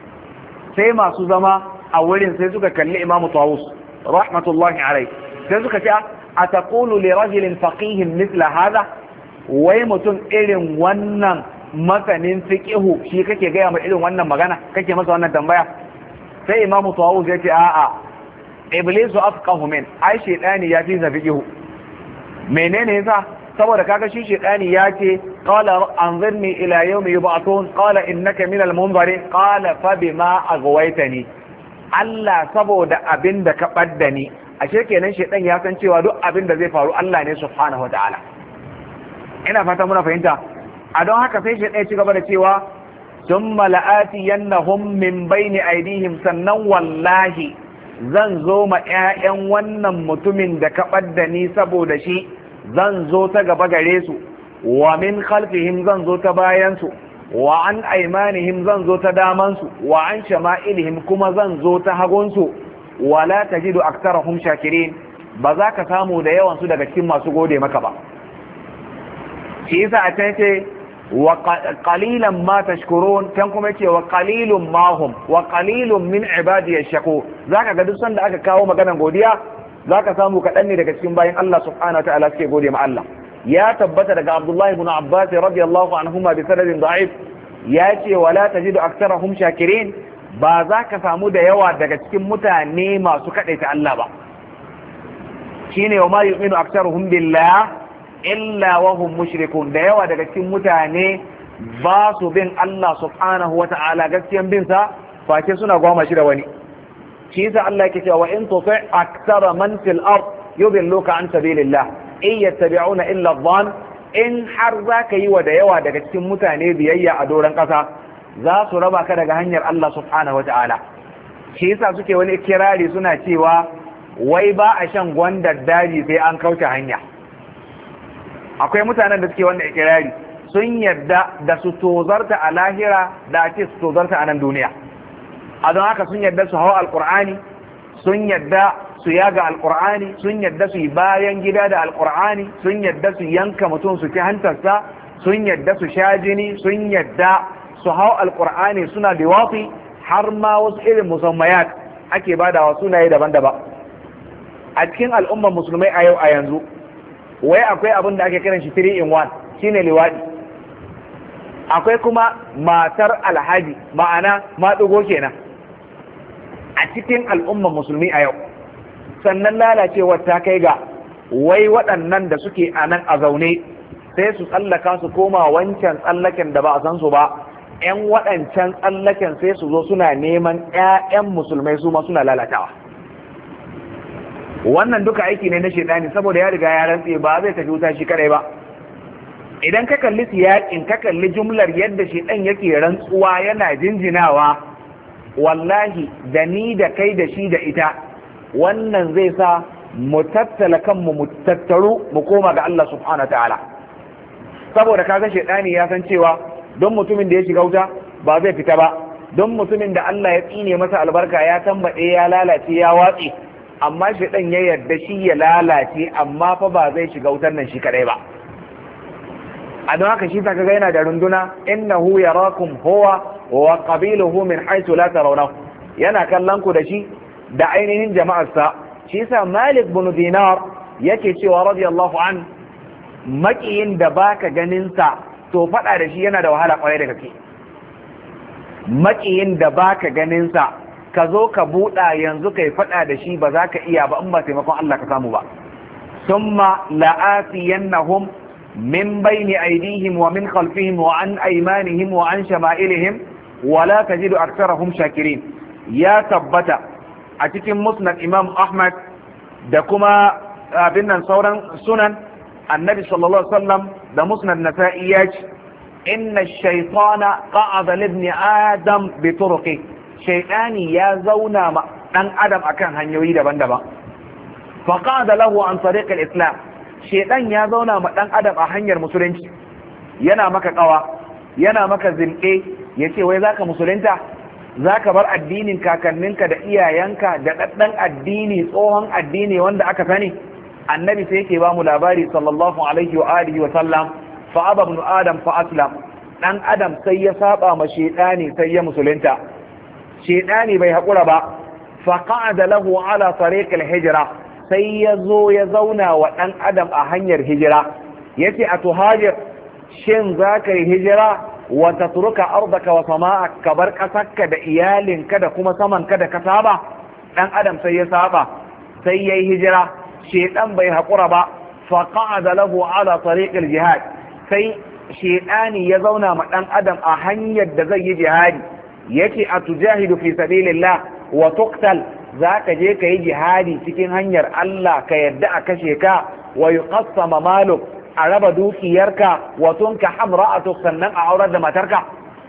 sai masu zama a wurin sai suka kalli Imam Tawus rahmatullahi alaihi, sai suka ce ataqulu li rajulin faqihin mithla hadha, wai mutum irin wannan masanin fiqihu shi kake gaya ma irin wannan magana, kake masa wannan tambaya? sai Imam Tawus ya ce a'a iblisu afqahu min, ai shedani ya fi fiqihu. menene yasa? saboda kaga shi shedani ya ce qala anzirni ila yawmi yub'athun qala innaka minal munzirin qala fa bima aghwaytani, Allah saboda abinda ka badda ni. ashe kenan shedan ya san cewa duk abinda zai faru Allah ne subhanahu wataala. ina fata muna fahimta. a don haka sai shedan ya ci gaba da cewa thumma la'atiyannahum min bayni aydihim, sannan wallahi zan zo ma ƴaƴan wannan mutumin da ka badda ni saboda shi, zan zo ta gaba gare su, wa min khalfihim zan zo ta bayan su, wa an aymanihim zan zo ta daman su, wa an shama'ilihim kuma zan zo ta hagun su, wala tajidu aktarahum shakirin, ba za ka samu da yawan su daga cikin masu gode maka ba. shi yasa a can ce wa qalilan ma tashkurun, can kuma ce wa qalilun ma hum wa qalilun min ibadiy shakur. zaka ga duk sanda aka kawo maganar godiya zaka samu kaɗan ne daga cikin bayan Allah subhanahu wa ta'ala suke gode ma Allah. ya tabbata daga Abdullahi ibn Abbas radiyallahu anhuma bi sanadin da'if, ya ce wala tajidu aktarahum shakirin, ba za ka samu da yawa daga cikin mutane masu kaɗaita Allah ba. shine wa ma yu'minu aktaruhum billah illa wa hum mushrikun, da yawa daga cikin mutane ba su bin Allah subhanahu wa ta'ala gaskiyan bin sa face suna gwama shi da wani. shi yasa Allah yake cewa in tuti aktsara man fil ard yudilluka an sabilillah in yattabi'una illa dhann, in har zaka yi wa da yawa daga cikin mutane biyayya a doron kasa za su raba ka daga hanyar Allah subhanahu wa ta'ala. shi yasa suke wani kirari suna cewa wai ba a shan gwandar daji sai an kauce hanya. akwai mutanen da suke wanda ikirari sun yadda da su tozarta a lahira da ake su tozarta a nan duniya. a don haka sun yadda su hau alkur'ani, sun yadda su yaga alkur'ani, sun yadda su yi bayan gida da alkur'ani, sun yadda su yanka mutum su ci hantarsa, sun yadda su sha jini, sun yadda su hau alkur'ani suna biwafi, har ma wasu irin musammayat ake badawa sunaye daban-daban. a cikin al'ummar musulmai a yau a yanzu wai akwai abin da ake kiran shi three in one shine liwadi. akwai kuma matar alhaji, ma'ana maɗugo kenan a cikin al'ummar musulmi a yau. sannan lalacewar ta kai ga wai waɗannan da suke a nan a zaune sai su tsallaka su koma wancan tsallaken da ba a san su ba, 'yan waɗancan tsallaken sai su zo suna neman 'ya'yan musulmai su ma suna lalatawa. wannan duka aiki ne na shaidani, saboda ya riga ya rantse ba zai tafi wuta shi kadai ba. idan ka kalli siyaƙin, ka kalli jumlar yadda shaidan yake rantsuwa yana jinjinawa, wallahi da ni da kai da shi da ita, wannan zai sa mu tattala kanmu mu tattaru mu koma ga Allah subhanahu wa ta'ala. saboda kaga shaidani ya san cewa don mutumin da ya shiga wuta ba zai fita ba, don mutumin da Allah ya tsine masa albarka ya tambaɗe ya lalace ya watse, amma shaidan ya yarda shi ya lalace, amma fa ba zai shiga wutar nan shi kadai ba. a don haka shi ta kaga yana da runduna, innahu yarakum huwa wa qabiluhu min haythu la tarawnahu, yana kallon ku da shi da ainihin jama'arsa. shi yasa Malik bin Dinar yake cewa radiyallahu an, makiyin da baka ganin sa to fada da shi yana da wahala kwarai da gaske. makiyin da baka ganin sa ka zo ka buɗa yanzu kai fada da shi ba za ka iya ba in ba taimakon Allah ka samu ba. summa la'atiyannahum min bayni aydihim wa min khalfihim wa an aymanihim wa an shama'ilihim wa la tajidu aktharahum shakirin. ya tabbata a cikin musnad Imam Ahmad da kuma abin nan sauran sunan annabi sallallahu alaihi wasallam da musnad Nasa'i ya ce inna ash-shaytana qa'ada li ibn adam bi turuqi, shaytani ya zauna ma dan adam akan hanyoyi daban-daban. fa qa'ada lahu an tariq al-islam, shaytan ya zauna ma dan adam a hanyar musulunci, yana maka kawa, yana maka zinke, yace wai zaka musulunta, zaka bar addinin kakanninka da iyayenka da daddan addini, tsohon addini wanda aka sani. annabi sai yake ba mu labari sallallahu alaihi wa alihi wa sallam, fa aba ibn adam fa aslam, dan adam sai ya saba ma shedani sai ya musulunta. shedani bai hakura ba, fa qa'ada lahu ala tariq al-hijra, sai ya zo ya zauna wa dan adam a hanyar hijira, yace atuhajir, shin zaka yi hijira wa tatruka ardaka wa sama'ak, ka bar kasarka da iyalinka da kuma samanka da ka saba. dan adam sai ya saba, sai yayi hijira. shedan bai haƙura ba, faƙa'ada lahu ala tariqil jihad, sai shedani ya zauna ma ɗan adam a hanyar da zai yi jihadi, yace atujahidu fi sabilillah wa tuqtal, zaka je ka yi jihadi cikin hanyar Allah ka yadda a kashe ka, wa yuqassama maluk, a raba dukiyarka, wa tunka hamra'atuk, sannan a aurar da matarka.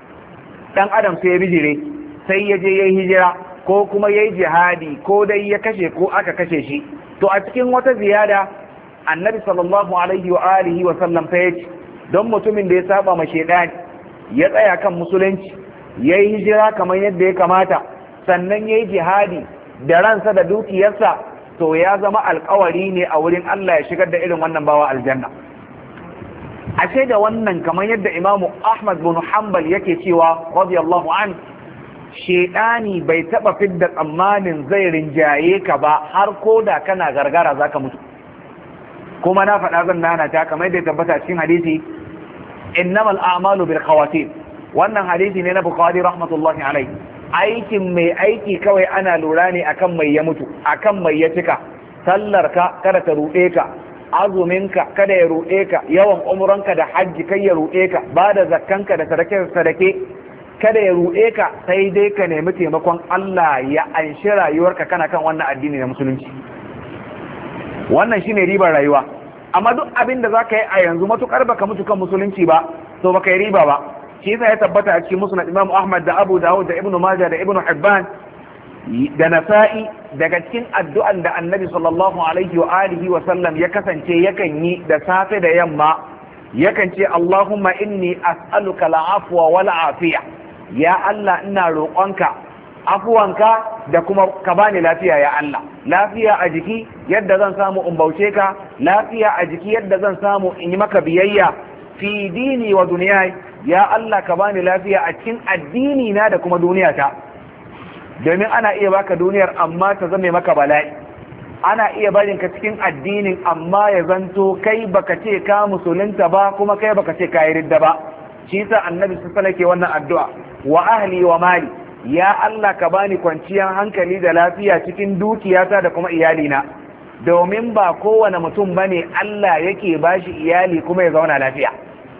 ɗan adam sai ya bijire, sai ya je yayi hijira ko kuma yayi jihadi, ko dai ya kashe ko aka kashe shi. to a cikin wata ziyada annabi sallallahu alaihi wa alihi wa sallam ta yace don mutumin da ya saba ma shedani ya tsaya kan musulunci, yayi hijira kamar yadda ya kamata, sannan yayi jihadi da ransa da dukiyarsa, to ya zama alƙawari ne a wurin Allah ya shigar da irin wannan bawa aljanna. ashe da wannan kamar yadda Imam Ahmad bin Hanbal yake cewa radiyallahu an, shedani bai taba fidda tsammanin zai rinjaye ka ba har ko da kana gargara zaka mutu. kuma na faɗa zan nana ta kamar yadda tabbata cikin hadisi innamal a'malu bil khawatim, wannan hadisi ne na Bukhari rahmatullahi alaihi. aikin mai aiki kawai ana lura ne akan mai ya mutu, akan mai ya cika. sallar ka kada ta ruɗe ka, azuminka kada ya ruɗe ka, yawan umranka da hajji kai ya ruɗe ka, ba da zakkanka da sadake kada ya ruɗe ka, sai dai ka nemi taimakon Allah ya anshi rayuwarka kana kan wannan addini na musulunci. Wannan shine ribar rayuwa. Amma duk abin da zaka yi a yanzu matukar baka mutu kan musulunci ba to baka yi riba ba. Shi yasa ya tabbata a cikin musnad Imam Ahmad da Abu Dawud da Ibn Majah da Ibn Hibban da Nasa'i daga cikin addu'an da Annabi sallallahu alaihi wa alihi wa sallam ya kasance yakan yi da safe da yamma, yakan ce Allahumma inni as'aluka al'afwa wal afiya, ya Allah ina roƙonka afuwanka da kuma ka bani lafiya ya Allah, lafiya a jiki yadda zan samu in bauce ka, lafiya a jiki yadda zan samu in yi maka biyayya fi dini wa duniya, ya Allah ka bani lafiya a cikin addini na da kuma duniyata. Domin ana iya baka duniyar amma ta zame maka bala'i, ana iya barin ka cikin addinin amma ya zanto kai baka ce ka musulunta ba kuma kai baka ce ka yi ridda ba. Shi yasa annabi sallallahu alaihi wannan addu'a, wa ahli wa mali, ya Allah ka bani kwanciyar hankali da lafiya cikin dukiyata da kuma iyalina, domin ba kowane mutum bane Allah yake bashi iyali kuma ya zauna lafiya.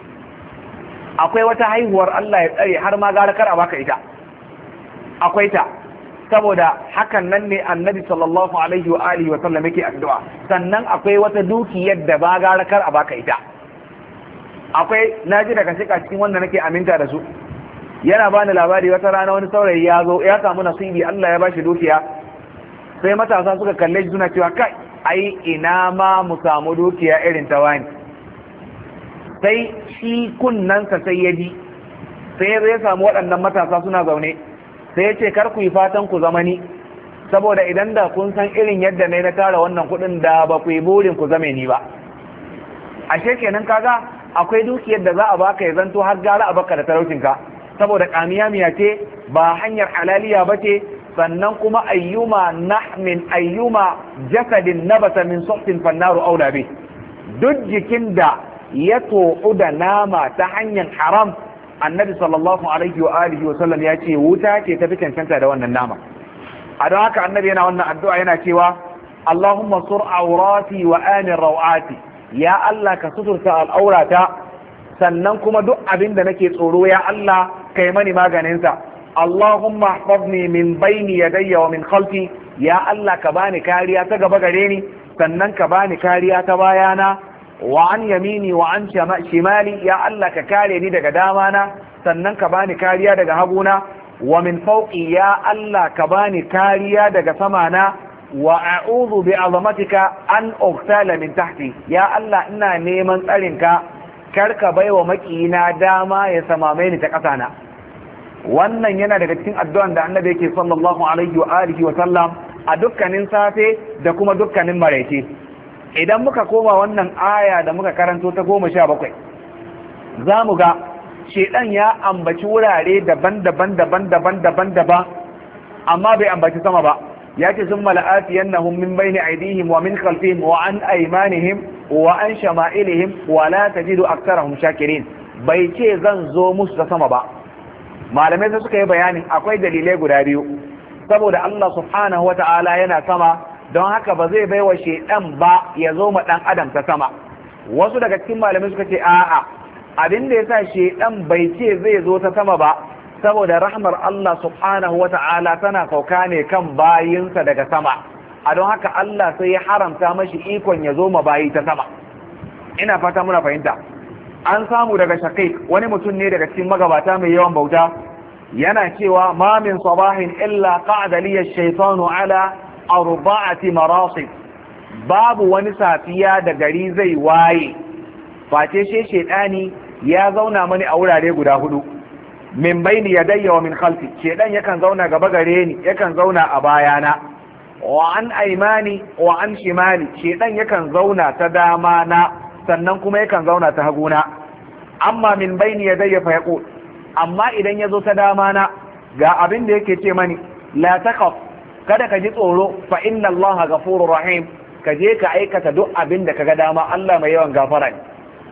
Akwai wata haihuwar Allah ya tsare har ma gara kar a baka ita, akwai ta, saboda hakan nan ne annabi sallallahu alaihi wa alihi wa sallam yake addu'a. Sannan akwai wata dukiyar da ba gara kar a baka ita. Akwai naji daga shika cikin wanda nake aminta da su, yana bani labari wata rana wani saurayi ya zo ya samu nasibi, Allah ya bashi dukiya, sai matasa suka kalle shi suna cewa kai ai ina ma mu samu dukiya irin ta wani. Sai shi kunnansa sai ya ji, sai ya samu waɗannan matasa suna zaune, sai ya ce kar ku yi fatan ku zama ni, saboda idan da kun san irin yadda ne na tara wannan kuɗin da ba ku yi burin ku zame ni ba. Ashe kenan kaga akwai dukiyar da za a baka ya zanto har gara a baka da talaucinka, saboda kamiyamiya ce ba hanyar halaliya ba ce. Sannan kuma ayyuma nahmin ayyuma jasadin nabata min suhtin fannaru aula bi, duk jikin da ya to'u da nama ta hanyar haram, annabi sallallahu alaihi wa alihi wa sallam ya ce wuta ce ta fi cancanta da wannan nama. A don haka annabi yana wannan addu'a yana cewa Allahumma sur aurati wa amin rawati, ya Allah ka suturta al'aurata, sannan kuma duk abin da nake tsoro ya Allah kai mani maganinsa. Allahumma ihfazni min bayni yadayya wa min khalfi, ya Allah ka bani kariya ta gaba gare ni, sannan ka bani kariya ta bayana, wa an yamini wa an shimali, ya Allah ka kare ni daga damana, sannan ka bani kariya daga haguna, wa min fawqi, ya Allah ka bani kariya daga samana, wa a'udhu bi azamatika an uqtala min tahti, ya Allah ina neman tsarinka kar ka baiwa makiyina dama ya samame ni ta kasana. Wannan yana daga cikin addu'an da annabi yake sallallahu alaihi wa alihi wa sallam a dukkanin safe da kuma dukkanin maraice. Idan muka koma wannan aya da muka karanto ta goma sha bakwai, za mu ga shedan ya ambaci wurare daban-daban daban-daban daban-daban, amma bai ambaci sama ba. Ya ce sun mala'ati yannahum min bayni aydihim wa min khalfihim wa an aymanihim wa an shama'ilihim wa la tajidu aktharahum shakirin. Bai ce zan zo musu ta sama ba. Malamai sai suka yi bayanin akwai dalilai guda biyu, saboda Allah subhanahu wa ta'ala yana sama, don haka ba zai baiwa shedan ba ya zo ma dan adam ta sama. Wasu daga cikin malamai suka ce a'a, abin da yasa shedan bai ce zai zo ta sama ba, saboda rahmar Allah subhanahu wa ta'ala tana sauka ne kan bayinsa daga sama, a don haka Allah sai ya haramta mashi ikon ya zo ma bayi ta sama. Ina fata muna fahimta. An samu daga Shaqiq, wani mutum ne daga cikin magabata mai yawan bauta, yana cewa ma min sabahin illa qa'ada li ash-shaytanu ala arba'ati marasid, babu wani safiya da gari zai waye face she shedani ya zauna mani a wurare guda hudu, min baini yadayya wa min khalfi, shedan yakan zauna gaba gare ni, yakan zauna a bayana, wa an aymani wa an shimali, shedan yakan zauna ta dama na, sannan kuma yakan zauna ta haguna. Amma min baini yadayya fa yaqul, amma idan yazo ta dama na ga abin da yake ce mani, la taqaf, kada ka ji tsoro, fa inna Allah ghafurur rahim, ka je ka aikata duk abin da kaga dama, Allah mai yawan gafara ne.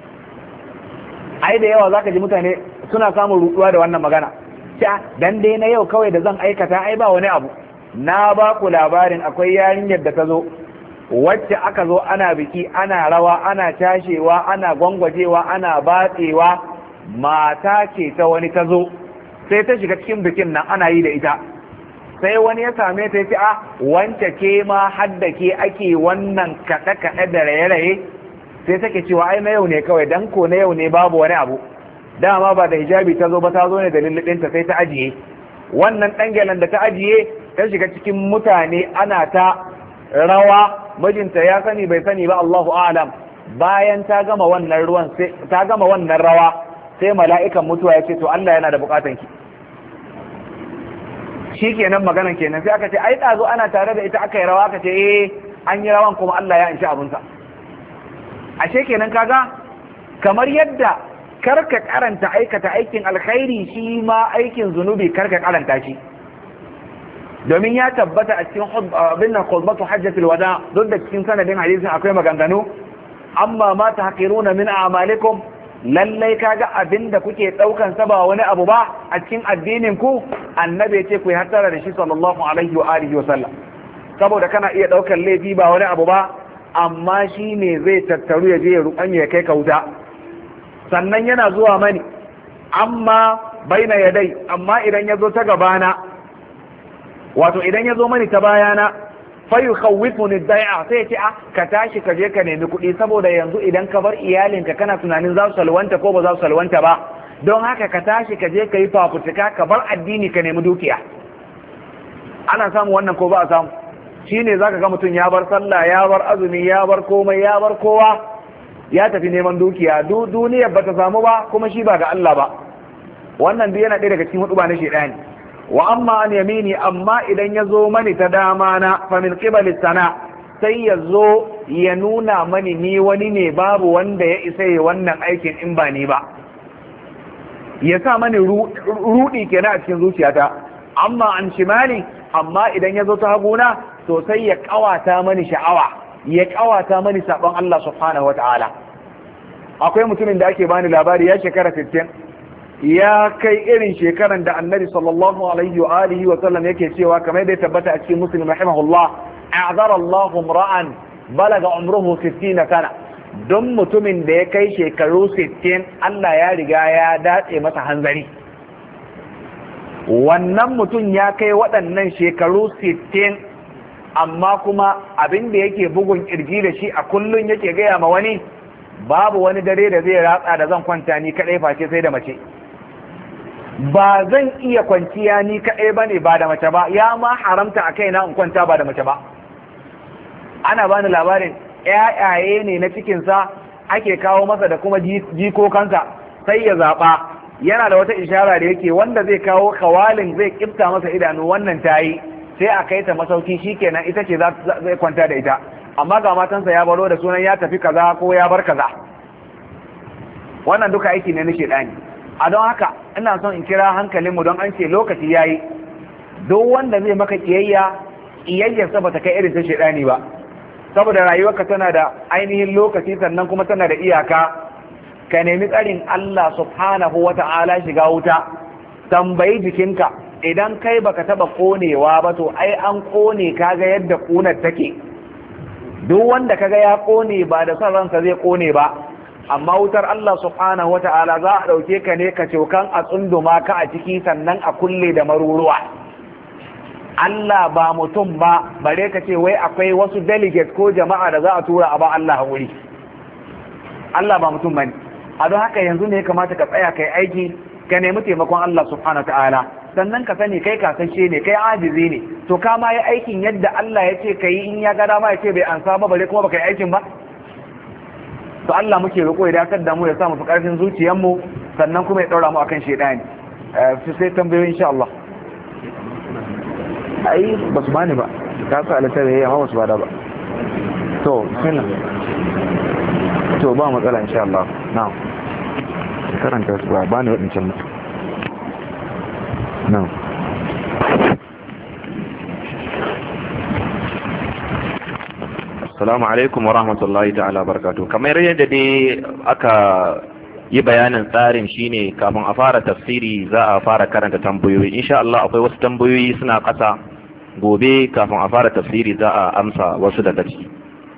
Ai da yawa zaka ji mutane suna samun ruduwa da wannan magana, ta dan dai na yau kawai da zan aikata ai ba wani abu. Na ba ku labarin akwai yarinyar da ta zo wacce aka zo ana biki ana rawa ana tashewa ana gwangwajewa ana batsewa mata ce ta wani ta zo sai ta shiga cikin bikin nan ana yi da ita sai wani ya same ta yace a wance ke ma hadda ke ake wannan kaɗe kaɗe da raye-raye sai take cewa ai na yau ne kawai dan ko na yau ne babu wani abu dama ba da hijabi ta zo ba ta zo ne da lullubinta sai ta ajiye wannan ɗangelen da ta ajiye ta shiga cikin mutane ana ta rawa mijinta ya sani bai sani ba Allahu a'lam bayan ta gama wannan ruwan sai ta gama wannan rawa sai mala'ikan mutuwa ya ce to Allah yana da bukatan ki shikenan maganan kenan sai aka ce ai dazo ana tare da ita aka yi rawa aka ce eh an yi rawan kuma Allah ya inci abunsa ashe kenan kaga kamar yadda karka karanta aikata aikin alkhairi shi ma aikin zunubi karka karanta shi domin ya tabbata a cikin abin nan khutbatu hajjatul wada duk da cikin sanadin hadisin akwai maganganu amma ma tahqiruna min a'malikum lallai kaga abinda kuke daukan sa ba wani abu ba a cikin addinin ku annabi ya ce ku yi hattara da shi sallallahu alaihi wa alihi wa sallam saboda kana iya daukan laifi ba wani abu ba amma shi ne zai tattaru ya je ya rubanya ya kai ka wuta sannan yana zuwa mani amma baina yadai amma idan ya zo ta gabana wato idan ya zo mani ta bayana fayu khawifuni dai'a sai ce a ka tashi ka je ka nemi kuɗi saboda yanzu idan ka bar iyalinka kana tunanin za su salwanta ko ba za su salwanta ba don haka ka tashi ka je ka yi fafutuka ka bar addini ka nemi dukiya ana samu wannan ko ba a samu shine zaka ga mutum ya bar sallah ya bar azumi ya bar komai ya bar kowa ya tafi neman dukiya duniyar bata samu ba kuma shi ba ga Allah ba wannan duk yana ɗaya daga cikin hudu ba na shedani wa amma an yamini amma idan ya zo mani ta dama na fa min qibali sana sai ya zo ya nuna mani ni wani ne babu wanda ya isa yi wannan aikin in ba ni ba ya sa mani rudi kenan a cikin zuciyata amma an shimali amma idan ya zo ta haguna to sai ya kawata mani sha'awa ya kawata mani sabon Allah subhanahu wataala akwai mutumin da ake bani labari ya shekara sittin ya kai irin shekaran da annabi sallallahu alaihi wa alihi wa sallam yake cewa kamar da ya tabbata a cikin muslim rahimahullah a'zara Allahu ra'an balaga umruhu sittin sana don mutumin da ya kai shekaru sittin Allah ya riga ya datse masa hanzari wannan mutum ya kai waɗannan shekaru sittin amma kuma abin da yake bugun kirji da shi a kullun yake gaya ma wani babu wani dare da zai ratsa da zan kwanta ni kadai face sai da mace ba zan iya kwanciya ni kaɗai ba ne ba da mace ba ya ma haramta a kaina in kwanta ba da mace ba ana bani labarin ƴaƴaye ne na cikinsa ake kawo masa da kuma jikokansa sai ya zaɓa yana da wata ishara da yake wanda zai kawo kawalin zai kifta masa idanu wannan tayi sai a kai ta masauki shikenan ita ce zai kwanta da ita amma ga matansa ya baro da sunan ya tafi kaza ko ya bar kaza wannan duka aiki ne na shedani a don haka ina son in kira hankalinmu don an ce lokaci ya yi duk wanda zai maka kiyayya kiyayyarsa ba ta kai irin ta shaidani ba saboda rayuwarka tana da ainihin lokaci sannan kuma tana da iyaka ka nemi tsarin Allah subhanahu wa ta'ala shiga wuta tambayi jikinka idan kai baka taba konewa ba to ai an kone kaga yadda kunar take duk wanda kaga ya kone ba da son ransa zai kone ba amma wutar Allah subhanahu wata'ala za a ɗauke ka ne ka cokan a tsunduma ka a ciki sannan a kulle da maruruwa Allah ba mutum ba bare ka ce wai akwai wasu delegate ko jama'a da za a tura a ba Allah wuri Allah ba mutum bane a don haka yanzu ne ya kamata ka tsaya kai aiki ka nemi taimakon Allah subhanahu wata'ala sannan ka sani kai kasashe ne kai ajizi ne to ka ma yi aikin yadda Allah ya ce ka yi in ya ga dama ya ce bai ansa ba bare kuma baka yi aikin ba to Allah muke roƙo ya dakatar da mu ya sa mu fi ƙarfin zuciyarmu sannan kuma ya ɗaura mu akan shedani fi sai tambayoyi insha Allah ai ba su bani ba ka sa alatar yayi amma ba su bada ba to sina to ba matsala insha Allah na'am karanta su ba bani wadancan mutu na'am Assalamu alaikum wa rahmatullahi ta'ala barakatuh. Kamar yadda dai aka yi bayanin tsarin shine kafin a fara tafsiri za a fara karanta tambayoyi. Insha Allah akwai wasu tambayoyi suna ƙasa gobe kafin a fara tafsiri za a amsa wasu daga ciki.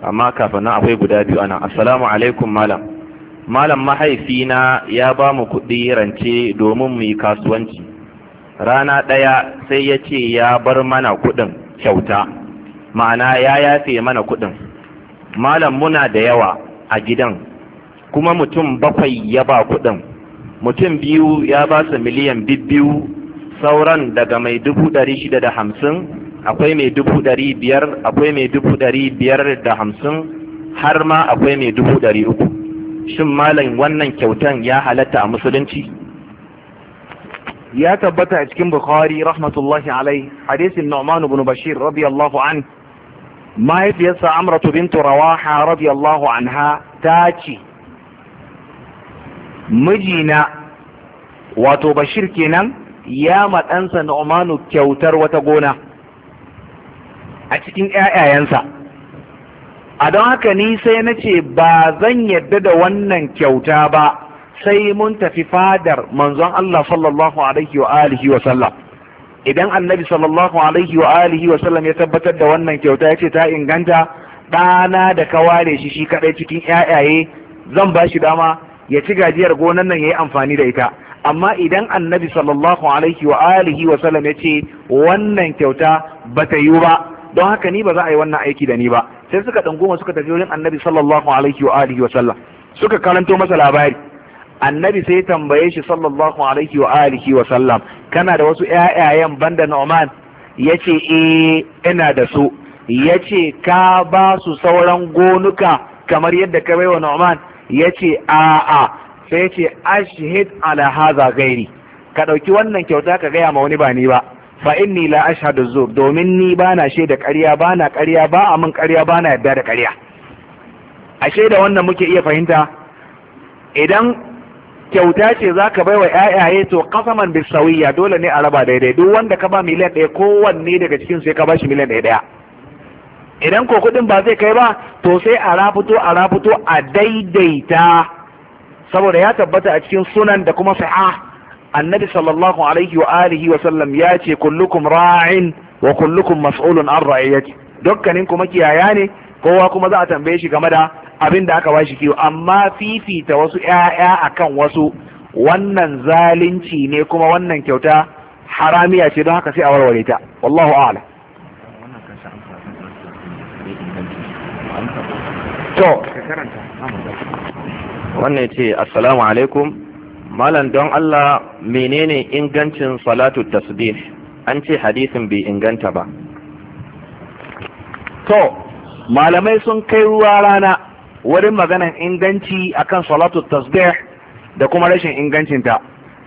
amma kafin nan akwai guda biyu ana. Assalamu alaikum malam. Malam mahaifina ya ba mu kuɗi rance domin mu yi kasuwanci. Rana ɗaya sai ya ce ya bar mana kuɗin kyauta, ma'ana ya yafe mana kuɗin. Malam muna da yawa a gidan, kuma mutum bakwai ya ba kuɗin. Mutum biyu ya ba su miliyan biyu, sauran daga mai dubu ɗari shida da hamsin, akwai mai dubu ɗari biyar, akwai mai dubu ɗari biyar da hamsin, har ma akwai mai dubu ɗari uku. Shin malam wannan kyautan ya halatta a musulunci? Ya tabbata a cikin Bukhari rahmatullahi alai hadisin Nu'man ibn Bashir radiyallahu an, mahaifiyarsa Amratu bintu Rawaha radiyallahu anha ta ce mijina wato Bashir kenan ya maɗansa Nu'manu kyautar wata gona a cikin ƴaƴayensa. A don haka ni sai na ce ba zan yadda da wannan kyauta ba sai mun tafi fadar manzon Allah sallallahu alaihi wa alihi wa sallam. Idan annabi sallallahu alaihi wa alihi wa sallam ya tabbatar da wannan kyauta ya ce ta inganta, ɗana da ka ware shi shi kaɗai cikin ƴaƴaye zan ba shi dama ya ci gajiyar gonan nan ya yi amfani da ita. Amma idan annabi sallallahu alaihi wa alihi wa sallam ya ce wannan kyauta ba ta yiwu ba, don haka ni ba za a yi wannan aiki da ni ba. Sai suka ɗangoma suka tafi wurin annabi sallallahu alaihi wa alihi wa sallam, suka karanto masa labari. Annabi sai tambaye shi sallallahu alaihi wa alihi wa sallam, kana da wasu ƴaƴayen banda Nu'man? Yace eh ina da su. Yace ka ba su sauran gonuka kamar yadda ka baiwa Nu'man? Yace a'a. Sai yace ashhid ala hadha ghairi, ka dauki wannan kyauta ka gaya ma wani ba ni ba. Fa inni la ashhadu zur, domin ni bana shaida ƙarya, bana ƙarya, ba a min ƙarya, bana yadda da ƙarya. Ashe da wannan muke iya fahimta idan kyauta ce za ka bai wa ƴaƴaye to kasaman bisawiya dole ne a raba daidai. Duk wanda ka ba miliyan ɗaya kowanne daga cikin sai ka ba shi miliyan ɗaya ɗaya. Idan ko kuɗin ba zai kai ba to sai a rafito a rafito a daidaita, saboda ya tabbata a cikin sunan da kuma sahih annabi sallallahu alaihi wa alihi wa sallam ya ce kullukum ra'in wa kullukum mas'ulun an ra'iyati. Dukkanin kuma kiyaya ne, kowa kuma za a tambaye shi game da abin da aka bashi kiwo. Amma fifita wasu ƴaƴa akan wasu, wannan zalunci ne kuma wannan kyauta haramiya ce, don haka sai a warware ta. Wallahu a'lam. To wannan ce assalamu alaikum malam, don Allah menene ingancin salatu tasbih? An ce hadisin bai inganta ba. To malamai sun kai ruwa rana wurin maganan inganci akan salatu tasbih da kuma rashin ingancinta.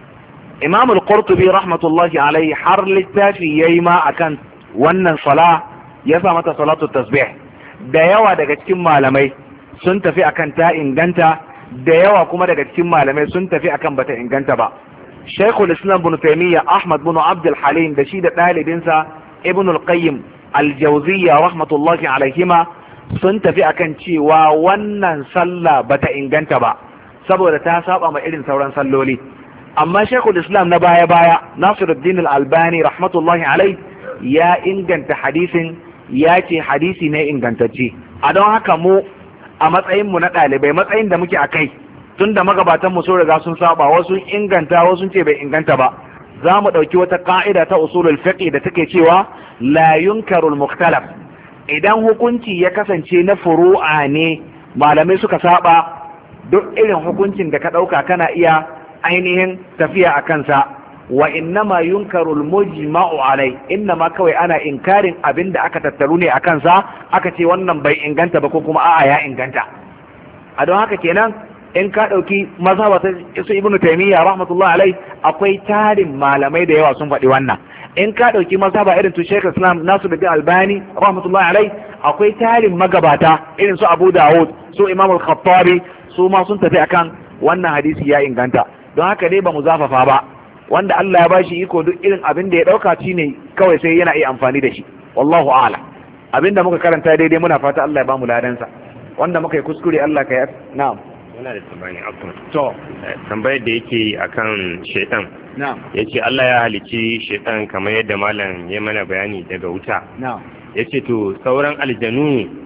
Imam al-Qurtubi rahmatullahi alaihi har littafi yayi ma akan wannan sala, ya sa mata salatu tasbih. Da yawa daga cikin malamai sun tafi akan ta inganta, da yawa kuma daga cikin malamai sun tafi akan bata inganta ba. Shaykhul Islam Ibn Taymiyyah Ahmad bin Abdul Halim da shi da ɗalibinsa Ibn al-Qayyim al-Jawziyya rahmatullahi alaihima sun tafi akan cewa wannan sallah bata inganta ba saboda ta saba ma irin sauran salloli. Amma Shaykhul Islam na baya baya Nasiruddin al-Albani rahmatullahi alaihi ya inganta hadisin, ya ce hadisi ne ingantacce. A don haka mu a matsayinmu na ɗalibai, matsayin da muke a kai, tun da magabatanmu sun riga sun saba, wasu inganta wasu ce bai inganta ba, za mu ɗauki wata ƙa'ida ta usulul fiqh da take cewa la yunkarul mukhtalaf. Idan hukunci ya kasance na furu'a ne, malamai suka saba, duk irin hukuncin da ka ɗauka kana iya ainihin tafiya a kansa. Wa innama yunkarul mujma'u alai, innama kawai ana inkarin abin da aka tattaru ne a kansa, aka ce wannan bai inganta ba ko kuma a'a ya inganta. A don haka kenan in ka ɗauki mazhaba ta su Ibn Taymiyyah rahmatullahi alai, akwai tarin malamai da yawa sun faɗi wannan. In ka ɗauki mazhaba irin su Sheikh Islam Nasiruddin Albani rahmatullahi alai, akwai tarin magabata irin su Abu Dawud, su Imam al-Khattabi, su ma sun tafi akan wannan hadisi ya inganta. Don haka dai ba mu zafafa ba, wanda Allah ya bashi iko duk irin abin da ya dauka shi ne kawai sai yana iya amfani da shi. Wallahu a'lam. Abin da muka karanta daidai muna fata Allah ya bamu ladansa, wanda muka yi kuskure Allah ka yi. Na'am. Yana da tambaya Abdul. To tambayar da yake akan shaitan. Na'am. Yace Allah ya halici shaitan kamar yadda malam ya mana bayani daga wuta. Na'am. Yace to sauran aljanu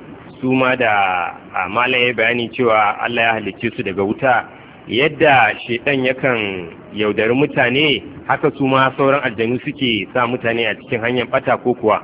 su ma da malaye bayani cewa Allah ya halicce su daga wuta, yadda shedan yakan yaudari mutane haka su ma sauran aljanu suke sa mutane a cikin hanyar bata ko kuwa?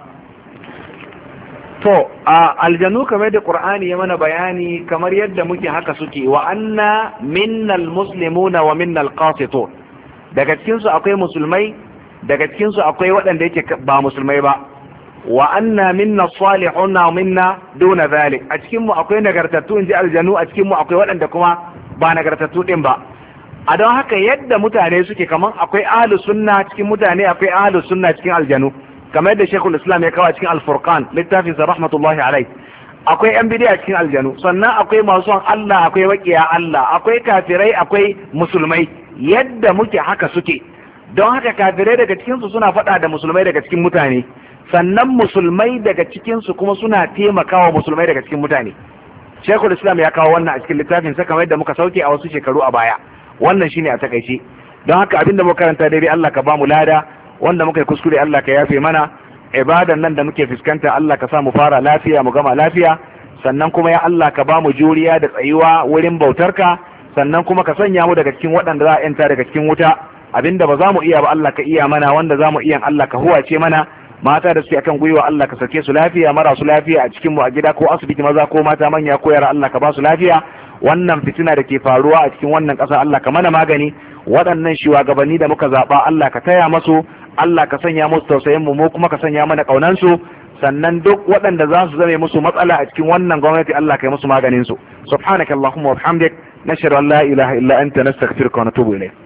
To a aljanu kamar da Qur'ani ya mana bayani kamar yadda muke haka suke, wa anna minnal muslimuna wa minnal qasitun, daga cikin su akwai musulmai, daga cikin su akwai waɗanda yake ba musulmai ba. Wa anna minna salihuna wa minna duna zalik, a cikin mu akwai nagartattu inji aljanu, a cikin mu akwai waɗanda kuma ba nagartattu din ba. A don haka yadda mutane suke kaman akwai ahlus sunna cikin mutane, akwai ahlus sunna cikin aljanu, kamar yadda Sheikhul Islam ya kawo cikin Al-Furqan littafin sa rahmatullahi alai. Akwai yan bidiya cikin aljanu, sannan akwai masu son Allah, akwai waqiya Allah, akwai kafirai, akwai musulmai. Yadda muke haka suke. Don haka kafirai daga cikin su suna faɗa da musulmai daga cikin mutane, sannan musulmai daga cikin su kuma suna taimakawa musulmai daga cikin mutane. Sheikhul Islam ya kawo wannan a cikin littafin sa kamar yadda muka sauke a wasu shekaru a baya. Wannan shine a takaice. Don haka abinda muka karanta daidai Allah ka ba mu lada, wanda muka yi kuskure Allah ka yafe mana. Ibadan nan da muke fuskanta Allah ka sa mu fara lafiya mu gama lafiya, sannan kuma ya Allah ka ba mu juriya da tsayuwa wurin bautarka, sannan kuma ka sanya mu daga cikin waɗanda za a yanta daga cikin wuta. Abinda ba za mu iya ba Allah ka iya mana, wanda za mu iya Allah ka huwace mana. Mata da suke akan gwiwa Allah ka sake su lafiya, marasu lafiya a cikin mu a gida ko asibiti, maza ko mata, manya ko yara, Allah ka ba su lafiya. Wannan fitina da ke faruwa a cikin wannan ƙasa Allah ka mana magani. Waɗannan shugabanni da muka zaɓa Allah ka taya masu, Allah ka sanya musu tausayin mu, mu kuma ka sanya mana ƙaunan su. Sannan duk waɗanda za su zame musu matsala a cikin wannan gwamnati Allah ka yi musu maganin su. Subhanakallahumma wa bihamdik, nashhadu an la ilaha illa anta nastaghfiruka wa natubu ilayk.